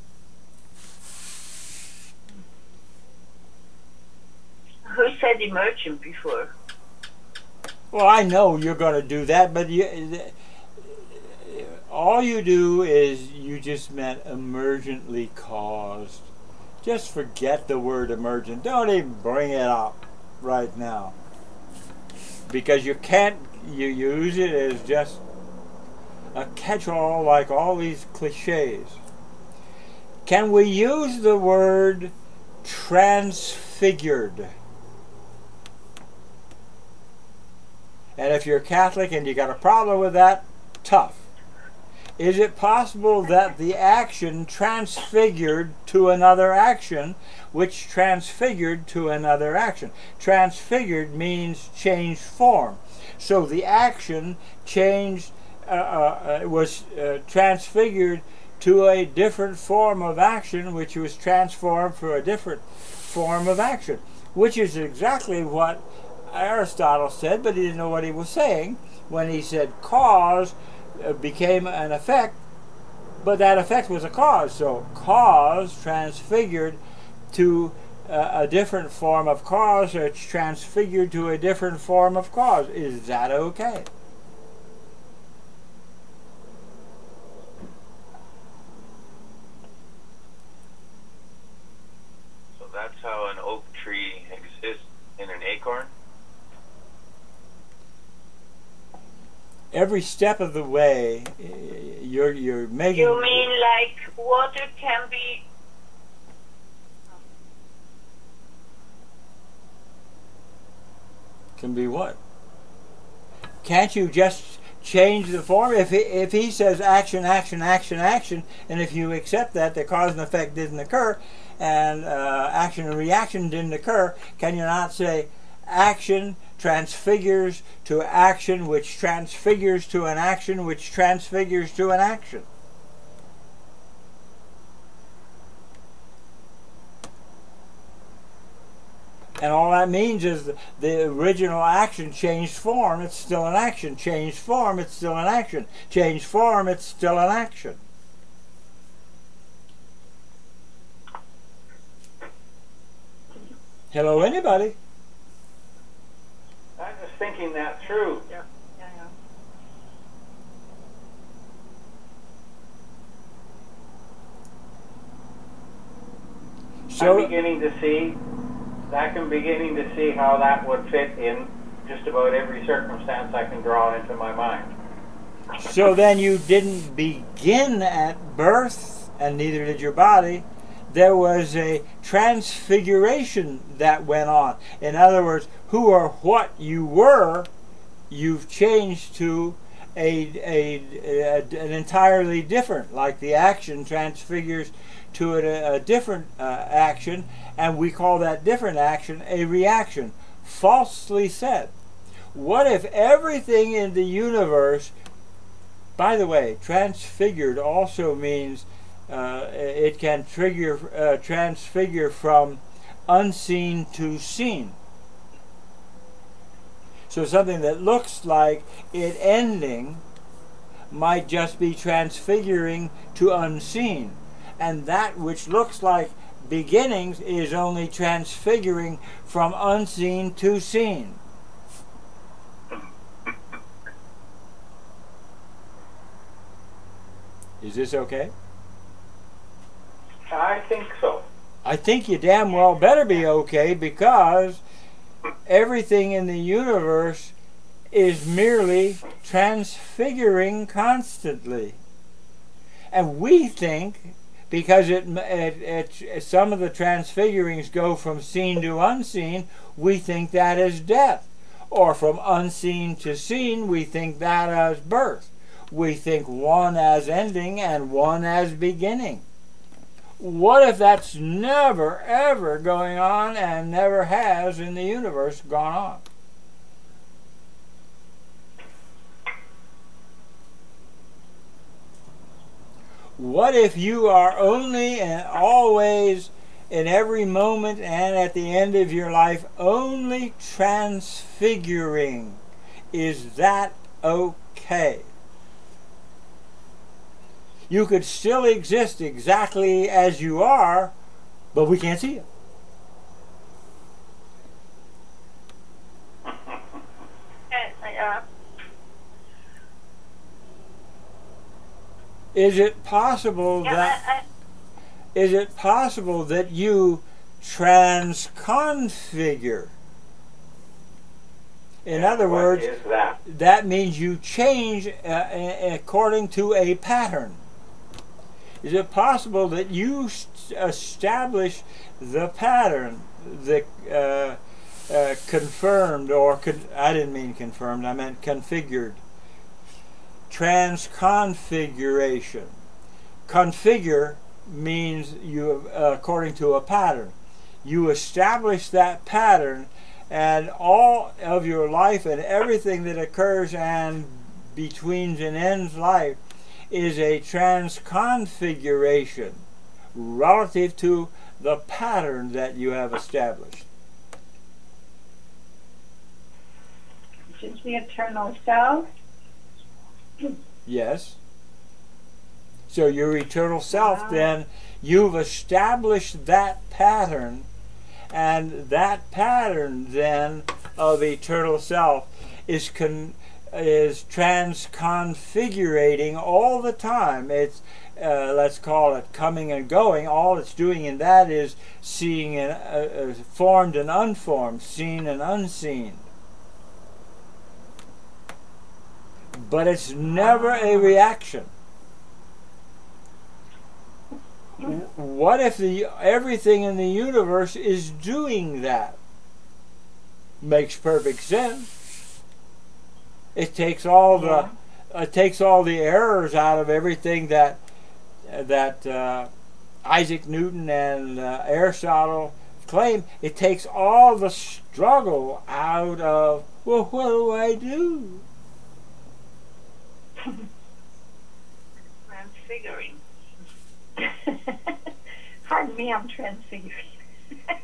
Who said emergent before? Well, I know you're going to do that, but you, all you do is you just meant emergently caused. Just forget the word emergent. Don't even bring it up right now. Because you can't, you use it as just a catch-all like all these cliches. Can we use the word transfigured? And if you're Catholic and you got a problem with that, tough. Is it possible that the action transfigured to another action, which transfigured to another action? Transfigured means changed form. So the action changed, uh, uh, was uh, transfigured to a different form of action, which was transformed for a different form of action, which is exactly what Aristotle said, but he didn't know what he was saying when he said cause uh, became an effect, but that effect was a cause. So cause transfigured to uh, a different form of cause, or it's transfigured to a different form of cause. Is that okay? So that's how an oak tree exists in an acorn? Every step of the way, you're you're making. You mean like water can be? Can be what? Can't you just change the form? If he, if he says action, action, action, action, and if you accept that the cause and effect didn't occur, and uh, action and reaction didn't occur, can you not say action transfigures to action, which transfigures to an action, which transfigures to an action? And all that means is the, the original action changed form, it's still an action. Changed form, it's still an action. Changed form, it's still an action. Hello, anybody? I'm just thinking that through. Yeah, yeah, yeah. So, I'm beginning to see, I'm beginning to see how that would fit in just about every circumstance I can draw into my mind. so then you didn't begin at birth, and neither did your body. There was a transfiguration that went on. In other words, who or what you were, you've changed to a, a, a an entirely different, like the action transfigures to a, a different uh, action, and we call that different action a reaction. Falsely said. What if everything in the universe, by the way, transfigured also means uh, it can trigger, uh, transfigure from unseen to seen. So something that looks like it ending might just be transfiguring to unseen. And that which looks like beginnings is only transfiguring from unseen to seen. Is this okay? I think so. I think you damn well better be okay, because everything in the universe is merely transfiguring constantly. And we think, because it, it, it some of the transfigurings go from seen to unseen, we think that is death. Or from unseen to seen, we think that as birth. We think one as ending and one as beginning. What if that's never, ever going on and never has in the universe gone on? What if you are only and always, in every moment and at the end of your life, only transfiguring? Is that okay? You could still exist exactly as you are, but we can't see you. Yeah. is it possible Yeah, that I, I, is it possible that you transconfigure? In other What words, is that? that means you change uh, a- according to a pattern. Is it possible that you st- establish the pattern, the uh, uh, confirmed, or con- I didn't mean confirmed, I meant configured, transconfiguration. Configure means you, uh, according to a pattern. You establish that pattern, and all of your life and everything that occurs and betweens and ends life is a transconfiguration relative to the pattern that you have established. Which is the eternal self. Yes. So your eternal self, Wow. then, you've established that pattern, and that pattern then of eternal self is con is transconfigurating all the time. It's uh, let's call it coming and going. All it's doing in that is seeing and uh, uh, formed and unformed, seen and unseen. But it's never a reaction. What if the everything in the universe is doing that? Makes perfect sense. It takes all Yeah. the it takes all the errors out of everything that that uh, Isaac Newton and uh, Aristotle claim. It takes all the struggle out of, well, what do I do? transfiguring. Pardon me, I'm transfiguring. I,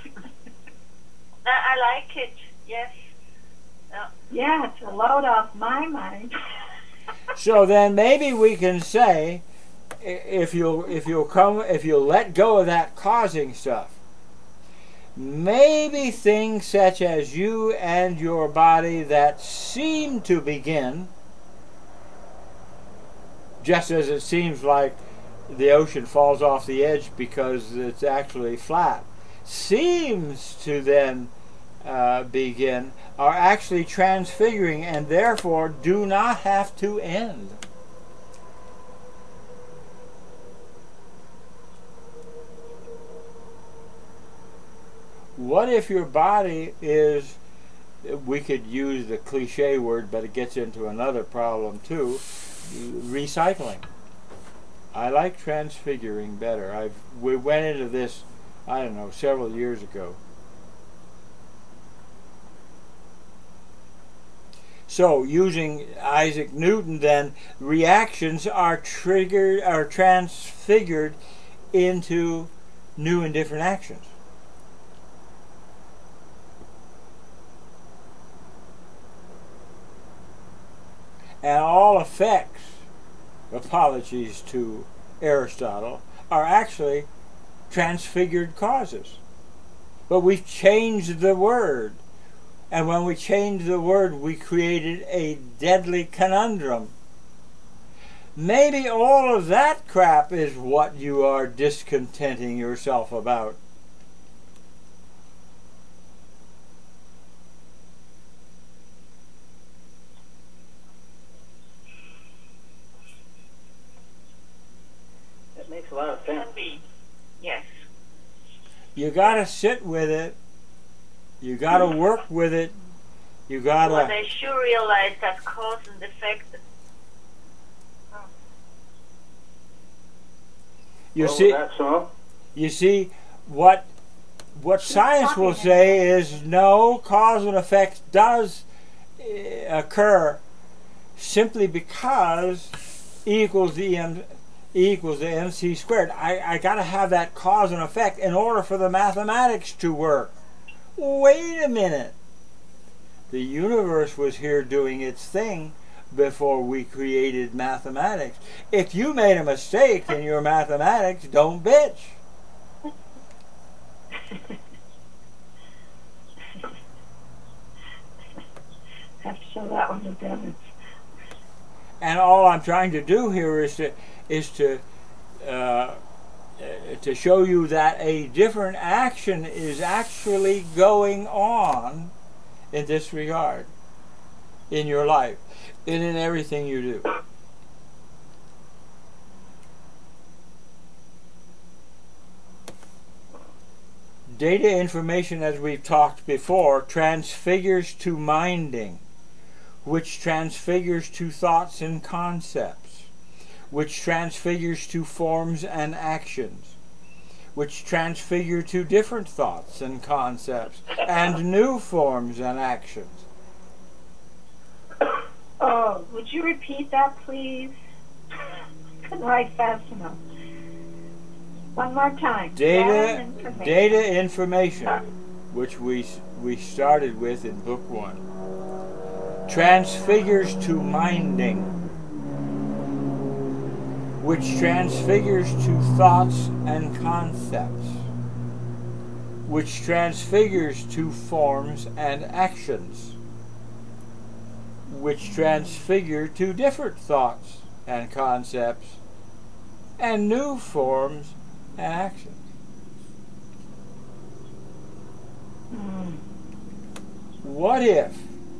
I like it. Yes. Uh, Yeah, it's a load off my mind. So then maybe we can say, i- if you'll if you'll come if you'll let go of that causing stuff, maybe things such as you and your body that seem to begin, just as it seems like the ocean falls off the edge because it's actually flat, seems to then uh, begin, are actually transfiguring and therefore do not have to end. What if your body is, we could use the cliche word, but it gets into another problem too, recycling. I like transfiguring better. I've we went into this, I don't know, several years ago. So, using Isaac Newton, then reactions are triggered, are transfigured into new and different actions. And all effects, apologies to Aristotle, are actually transfigured causes. But we've changed the word. And when we changed the word, we created a deadly conundrum. Maybe all of that crap is what you are discontenting yourself about. That makes a lot of sense. can be. Yes. You gotta sit with it. You gotta work with it. You gotta. Well, they sure realize that cause and effect. Oh. You Well, see. that's so. You see, what what science will say is no, cause and effect does uh, occur simply because E equals the M, E equals the mc squared. I, I got to have that cause and effect in order for the mathematics to work. Wait a minute. The universe was here doing its thing before we created mathematics. If you made a mistake in your mathematics, don't bitch. Have to show that one to Dennis. And all I'm trying to do here is to is to uh, to show you that a different action is actually going on in this regard in your life and in everything you do. Data information, as we've talked before, transfigures to minding, which transfigures to thoughts and concepts, which transfigures to forms and actions, which transfigure to different thoughts and concepts and new forms and actions. Oh, would you repeat that, please? Couldn't write fast enough. One more time. Data, information. data information, which we we started with in book one, transfigures to minding, which transfigures to thoughts and concepts, which transfigures to forms and actions, which transfigure to different thoughts and concepts and new forms and actions. Mm. What if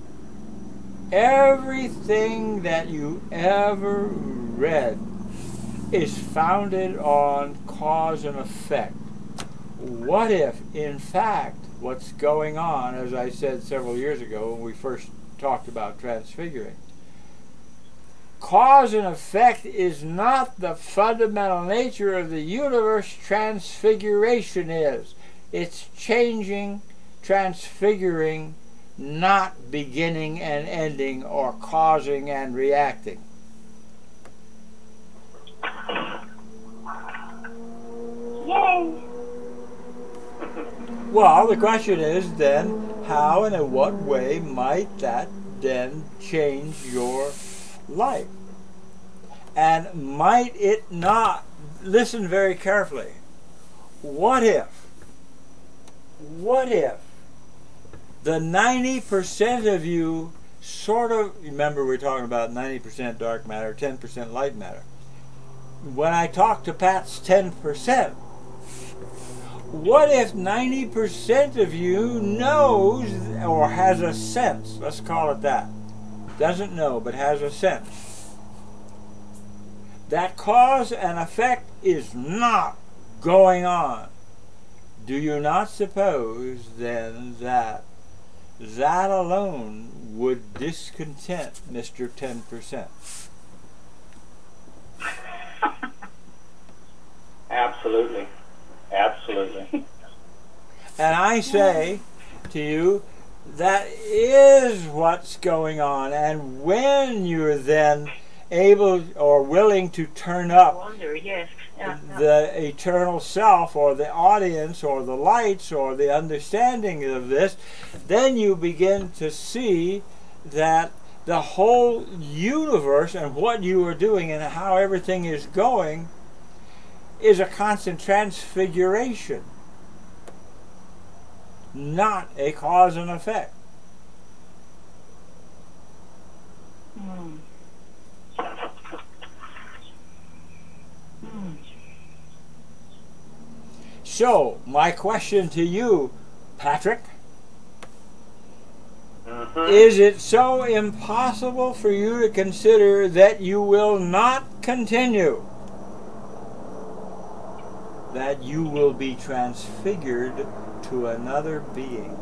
everything that you ever read is founded on cause and effect? What if, in fact, what's going on, as I said several years ago when we first talked about transfiguring, cause and effect is not the fundamental nature of the universe. Transfiguration is. It's changing, transfiguring, not beginning and ending or causing and reacting. Yay! Well, the question is then, how and in what way might that then change your life? And might it not, listen very carefully, what if, what if the ninety percent of you sort of, remember we're talking about ninety percent dark matter, ten percent light matter. When I talk to Pat's ten percent, what if ninety percent of you knows or has a sense, let's call it that, doesn't know but has a sense, that cause and effect is not going on? Do you not suppose then that that alone would discontent Mister ten percent? Absolutely. Absolutely. And I say to you, that is what's going on. And when you're then able or willing to turn I up wonder, yes. Yeah, yeah. the eternal self or the audience or the lights or the understanding of this, then you begin to see that the whole universe and what you are doing and how everything is going is a constant transfiguration, not a cause and effect. Mm. Mm. So, my question to you, Patrick, Mm-hmm. is it so impossible for you to consider that you will not continue? That you will be transfigured to another being?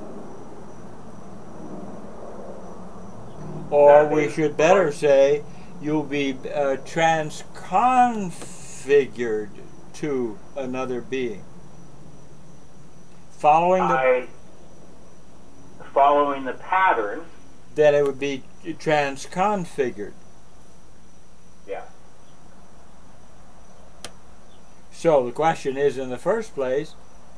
Or we should better say, you'll be uh, transconfigured to another being. Following the... I, following the pattern, That it would be transconfigured. yeah. So the question is, in the first place,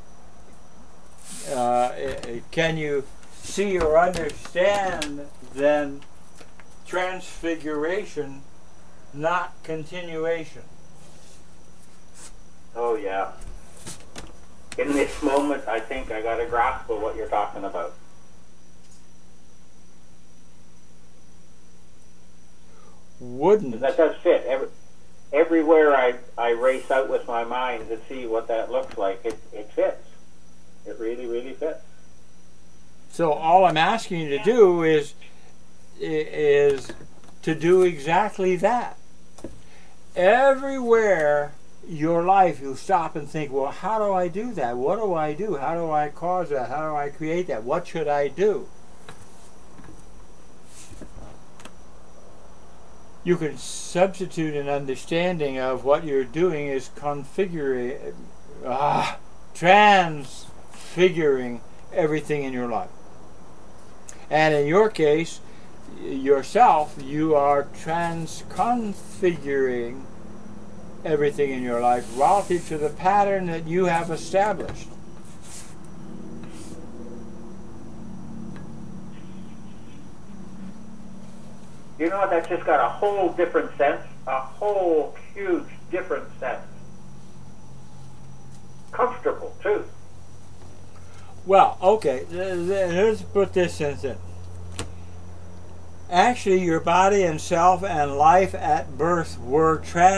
uh, can you see or understand then transfiguration, not continuation? Oh, yeah. In this moment, I think I got a grasp of what you're talking about. Wouldn't That does fit. Every, everywhere I, I race out with my mind to see what that looks like, it, it fits. It really, really fits. So all I'm asking you to do is is to do exactly that. Everywhere your life, you stop and think, well, how do I do that? What do I do? How do I cause that? How do I create that? What should I do? You can substitute an understanding of what you're doing is configuring, ah, transfiguring everything in your life. And in your case, yourself, you are transconfiguring everything in your life relative to the pattern that you have established. You know, that just got a whole different sense, a whole huge different sense. Comfortable, too. Well, okay, let's put this sense in. Actually, your body and self and life at birth were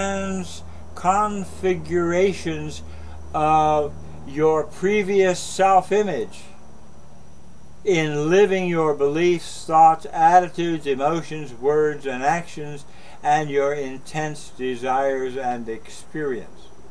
transconfigurations of your previous self-image in living your beliefs, thoughts, attitudes, emotions, words, and actions, and your intense desires and experience.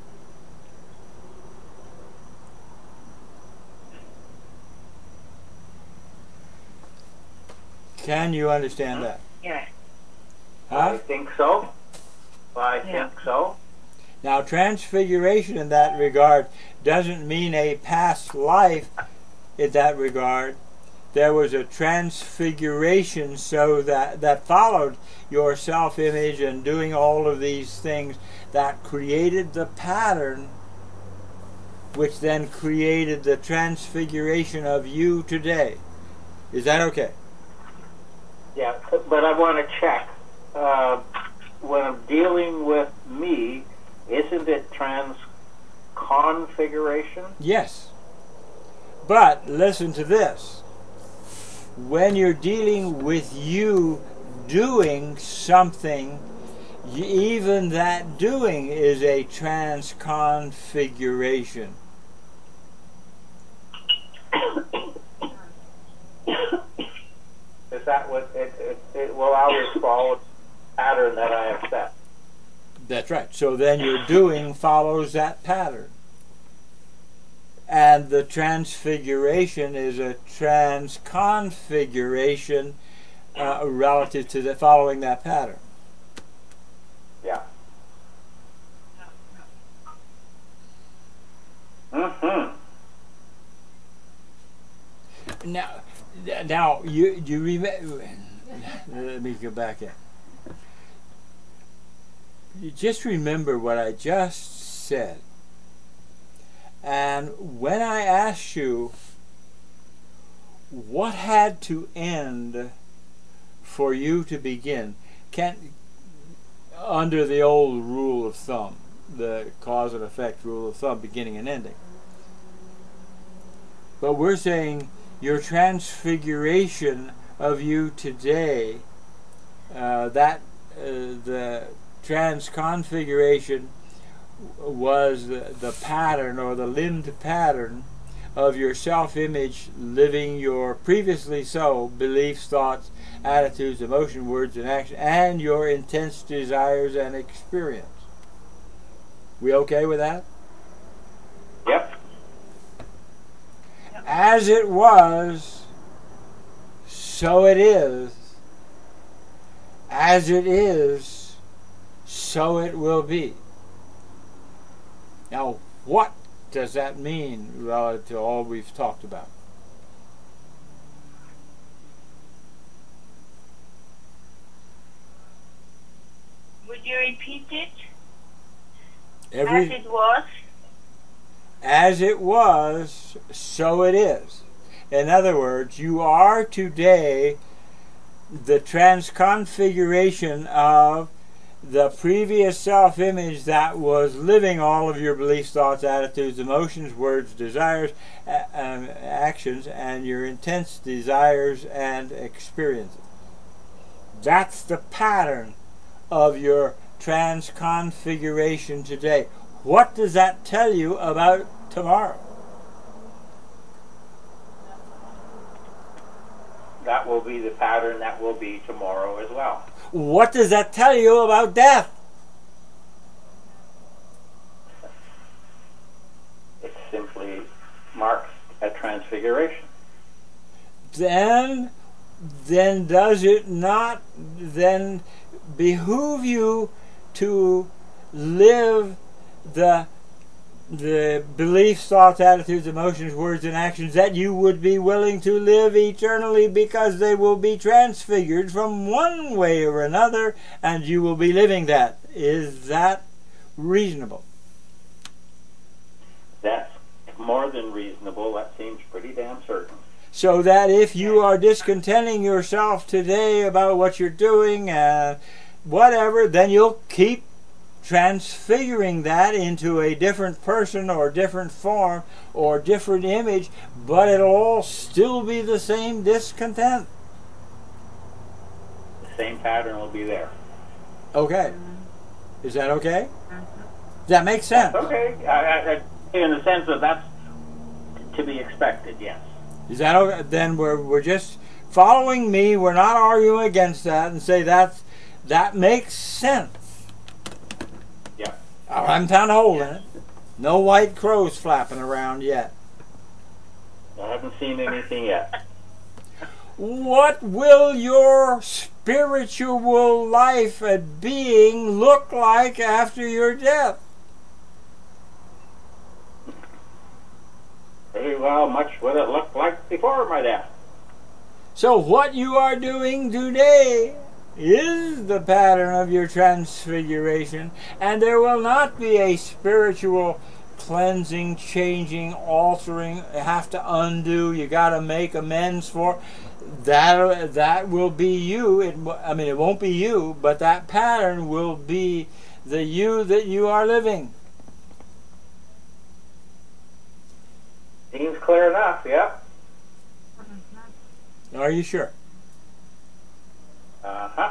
Can you understand that? Yeah. Huh? I think so. I Yeah. think so. Now, transfiguration in that regard doesn't mean a past life in that regard. There was a transfiguration so that, that followed your self-image and doing all of these things that created the pattern, which then created the transfiguration of you today. Is that okay? Yeah, but I want to check. Uh, when I'm dealing with me, isn't it transconfiguration? Yes. But listen to this. When you're dealing with you doing something, y- even that doing is a transconfiguration. Is that what it, it, it will always follow the pattern that I have set? That's right. So then your doing follows that pattern. And the transfiguration is a transconfiguration uh, relative to the following that pattern. Yeah. Mm-hmm. Now, now you you remember. Let me go back in. You just remember what I just said. And when I asked you what had to end for you to begin, can under the old rule of thumb, the cause and effect rule of thumb, beginning and ending. But we're saying your transfiguration of you today, uh, that uh, the transconfiguration was the, the pattern or the limbed pattern of your self-image living your previously so beliefs, thoughts, attitudes, emotion, words, and action, and your intense desires and experience. We okay with that? Yep. As it was, so it is. As it is, so it will be. Now, what does that mean relative to all we've talked about? Would you repeat it? Every, As it was? as it was, so it is. In other words, you are today the transconfiguration of the previous self-image that was living all of your beliefs, thoughts, attitudes, emotions, words, desires, uh, um, actions, and your intense desires and experiences. That's the pattern of your transconfiguration today. What does that tell you about tomorrow? That will be the pattern that will be tomorrow as well. What does that tell you about death? It simply marks a transfiguration. Then, then does it not then behoove you to live the the beliefs, thoughts, attitudes, emotions, words, and actions that you would be willing to live eternally, because they will be transfigured from one way or another, and you will be living that? Is that reasonable? That's more than reasonable. That seems pretty damn certain. So that if you are discontenting yourself today about what you're doing and whatever, then you'll keep transfiguring that into a different person or different form or different image, but it'll all still be the same discontent. The same pattern will be there. Okay. Is that okay? Does that make sense? That's okay. I, I, in the sense that that's to be expected, yes. Is that okay? Then we're we're just following me. We're not arguing against that, and say that's that makes sense. Yeah. I'm kind of holding it. No white crows flapping around yet. I haven't seen anything yet. What will your spiritual life and being look like after your death? Pretty well much what it looked like before my death. So what you are doing today is the pattern of your transfiguration, and there will not be a spiritual cleansing, changing, altering, have to undo, you got to make amends for. That that will be you. It, I mean, it won't be you, but that pattern will be the you that you are living. Seems clear enough, yep. Are you sure? Uh-huh.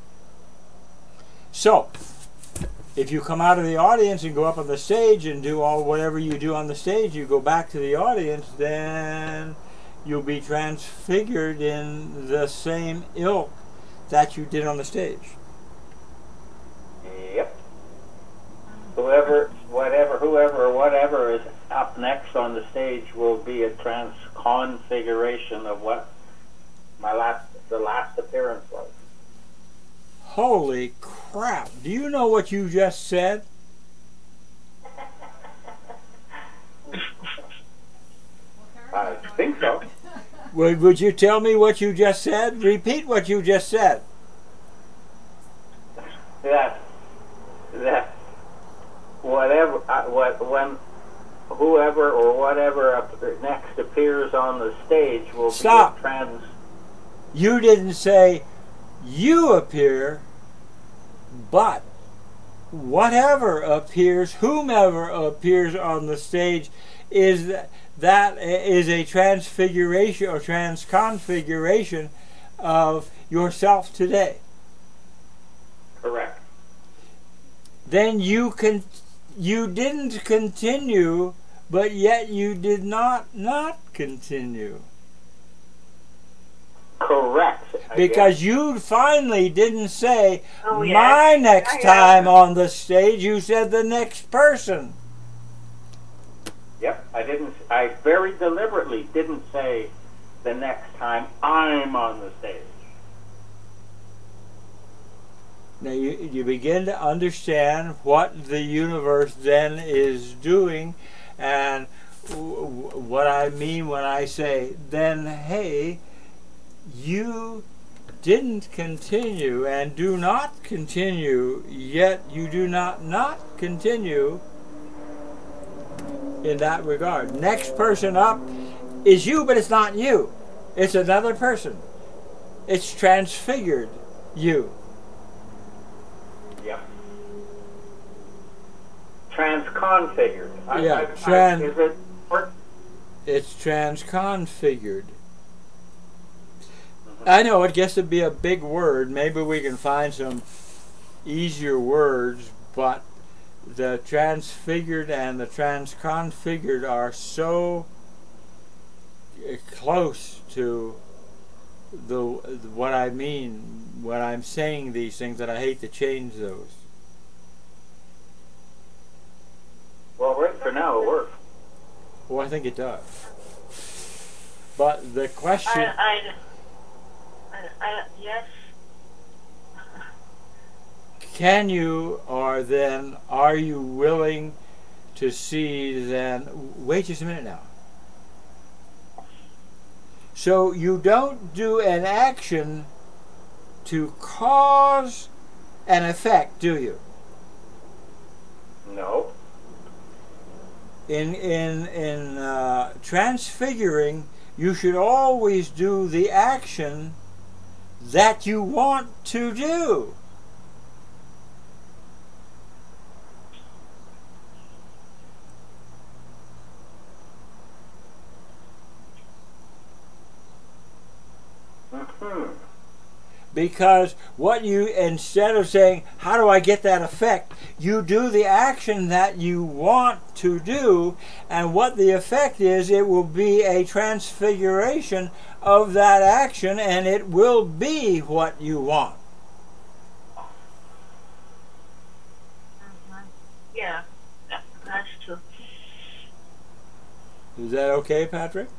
So, if you come out of the audience and go up on the stage and do all whatever you do on the stage, you go back to the audience, then you'll be transfigured in the same ilk that you did on the stage. Yep. Whoever, whatever, whoever, or whatever is up next on the stage will be a transconfiguration of what my last, the last appearance was. Holy crap! Do you know what you just said? I think so. Would, would you tell me what you just said? Repeat what you just said. That, that, whatever, uh, what, when, whoever or whatever up next appears on the stage will Stop. be a trans. You didn't say you appear, but whatever appears, whomever appears on the stage, is that, that is a transfiguration or transconfiguration of yourself today. Correct. Then you can, you didn't continue, but yet you did not not continue. Correct. I Because guess. you finally didn't say, Oh, yes. my next I time am. on the stage, you said the next person. Yep, I didn't. I very deliberately didn't say the next time I'm on the stage. Now you, you begin to understand what the universe then is doing, and w- w- what I mean when I say, then hey, you didn't continue and do not continue, yet you do not not continue in that regard. Next person up is you, but it's not you. It's another person. It's transfigured you. Yep. Transconfigured. I- Yeah, I- I- tran- Is it? Or, It's transconfigured. I know it gets to be a big word. Maybe we can find some easier words, but the transfigured and the transconfigured are so close to the what I mean when I'm saying these things that I hate to change those. Well, right for now, it works. Well, I think it does. But the question... I, I, I, I, yes. Can you, or then are you willing to see then... Wait just a minute now. So you don't do an action to cause an effect, do you? No. In in in uh, transfiguring, you should always do the action that you want to do. Mm-hmm. Because what you, instead of saying, how do I get that effect, you do the action that you want to do, and what the effect is, it will be a transfiguration of that action, and it will be what you want. Mm-hmm. Yeah, that, that's true. Is that okay, Patrick?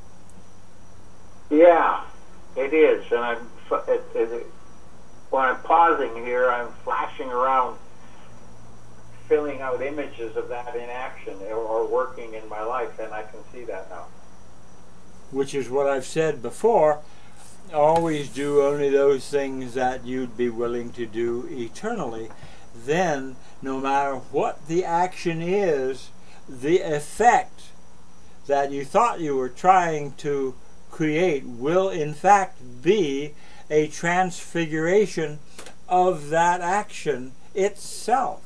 Yeah, it is, and I'm it, it, when I'm pausing here, I'm flashing around, filling out images of that in action or, or working in my life, and I can see that now. Which is what I've said before. Always do only those things that you'd be willing to do eternally. Then, no matter what the action is, the effect that you thought you were trying to create will in fact be a transfiguration of that action itself.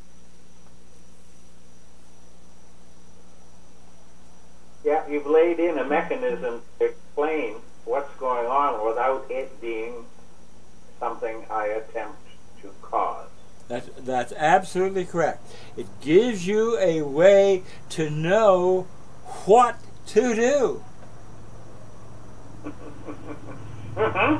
Yeah, you've laid in a mechanism to explain what's going on without it being something I attempt to cause. That's, that's absolutely correct. It gives you a way to know what to do. Mm-hmm.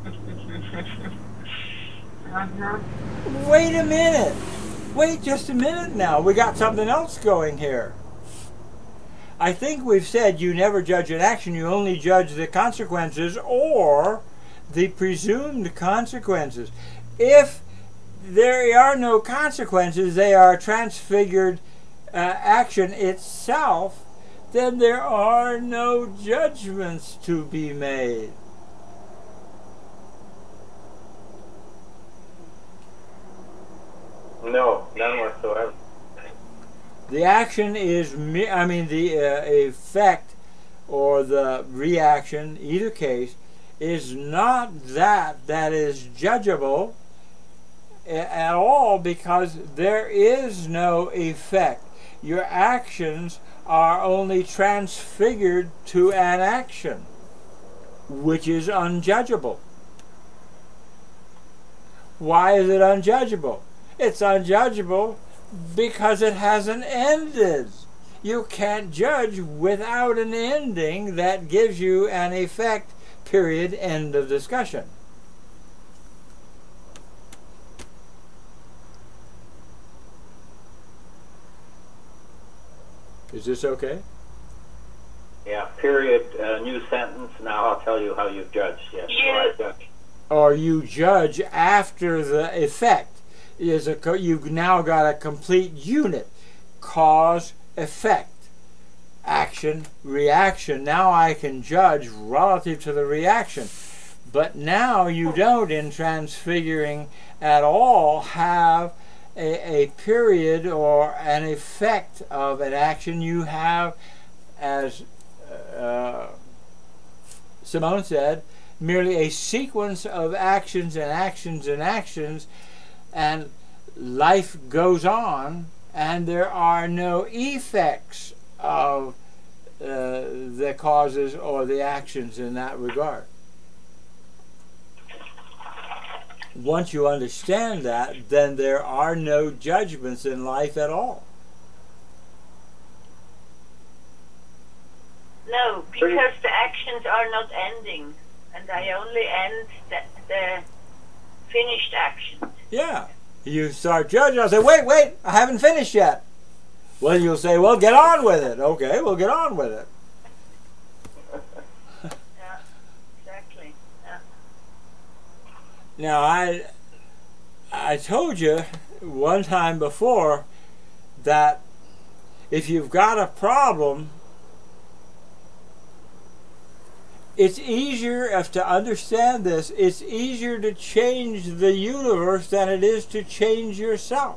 Wait a minute. Wait just a minute now. We got something else going here. I think we've said you never judge an action, you only judge the consequences or the presumed consequences. If there are no consequences, they are transfigured uh, action itself, then there are no judgments to be made. No, none whatsoever. The action is, I mean, the uh, effect or the reaction, either case, is not that that is judgeable at all, because there is no effect. Your actions are only transfigured to an action, which is unjudgeable. Why is it unjudgeable? It's unjudgeable because it hasn't ended. You can't judge without an ending that gives you an effect, period, end of discussion. Is this okay? Yeah, period, uh, new sentence, now I'll tell you how you've judged. Yes, Yeah. so I judge. Or you judge after the effect. Is a co- you've now got a complete unit. Cause, effect, action, reaction. Now I can judge relative to the reaction. But now you don't, in transfiguring at all, have a, a period or an effect of an action. You have, as uh, Simone said, merely a sequence of actions and actions and actions, and life goes on, and there are no effects of uh, the causes or the actions in that regard. once you understand that, then there are no judgments in life at all. No, because the actions are not ending, and I only end the, the finished actions. Yeah. You start judging, I'll say, wait, wait, I haven't finished yet. Well, you'll say, well, get on with it. Okay, well, get on with it. Yeah, exactly. Yeah. Now, I, I told you one time before that if you've got a problem, it's easier, if to understand this, it's easier to change the universe than it is to change yourself.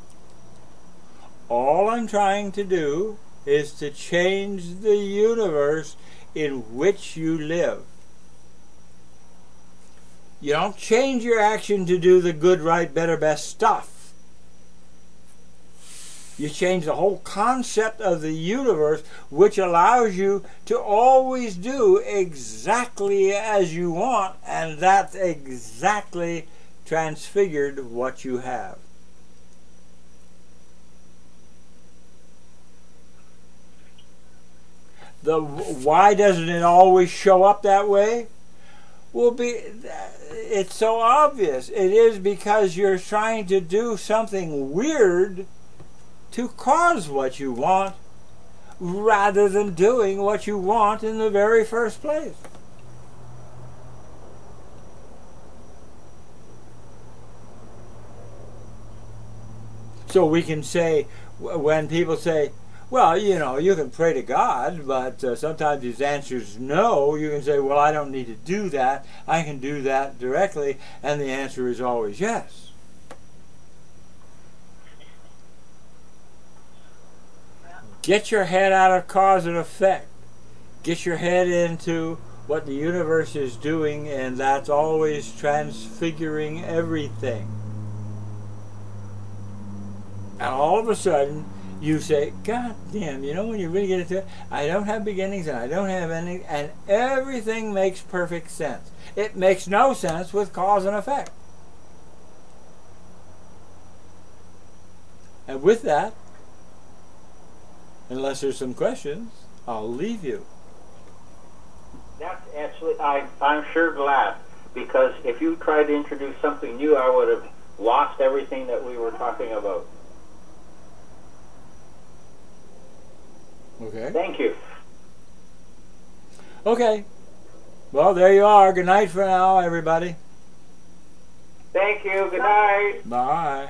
All I'm trying to do is to change the universe in which you live. You don't change your action to do the good, right, better, best stuff. You change the whole concept of the universe, which allows you to always do exactly as you want, and that's exactly transfigured what you have. The why doesn't it always show up that way? Well, be it's so obvious. It is because you're trying to do something weird to cause what you want, rather than doing what you want in the very first place. So we can say, when people say, well, you know, you can pray to God, but uh, sometimes his answer is no. You can say, well, I don't need to do that. I can do that directly. And the answer is always yes. Get your head out of cause and effect. Get your head into what the universe is doing, and that's always transfiguring everything. And all of a sudden, you say, God damn, you know when you really get into it, I don't have beginnings and I don't have endings, and everything makes perfect sense. It makes no sense with cause and effect. And with that, unless there's some questions, I'll leave you. That's actually, I, I'm sure glad, because if you tried to introduce something new, I would have lost everything that we were talking about. Okay. Thank you. Okay. Well, there you are. Good night for now, everybody. Thank you. Good night. Bye.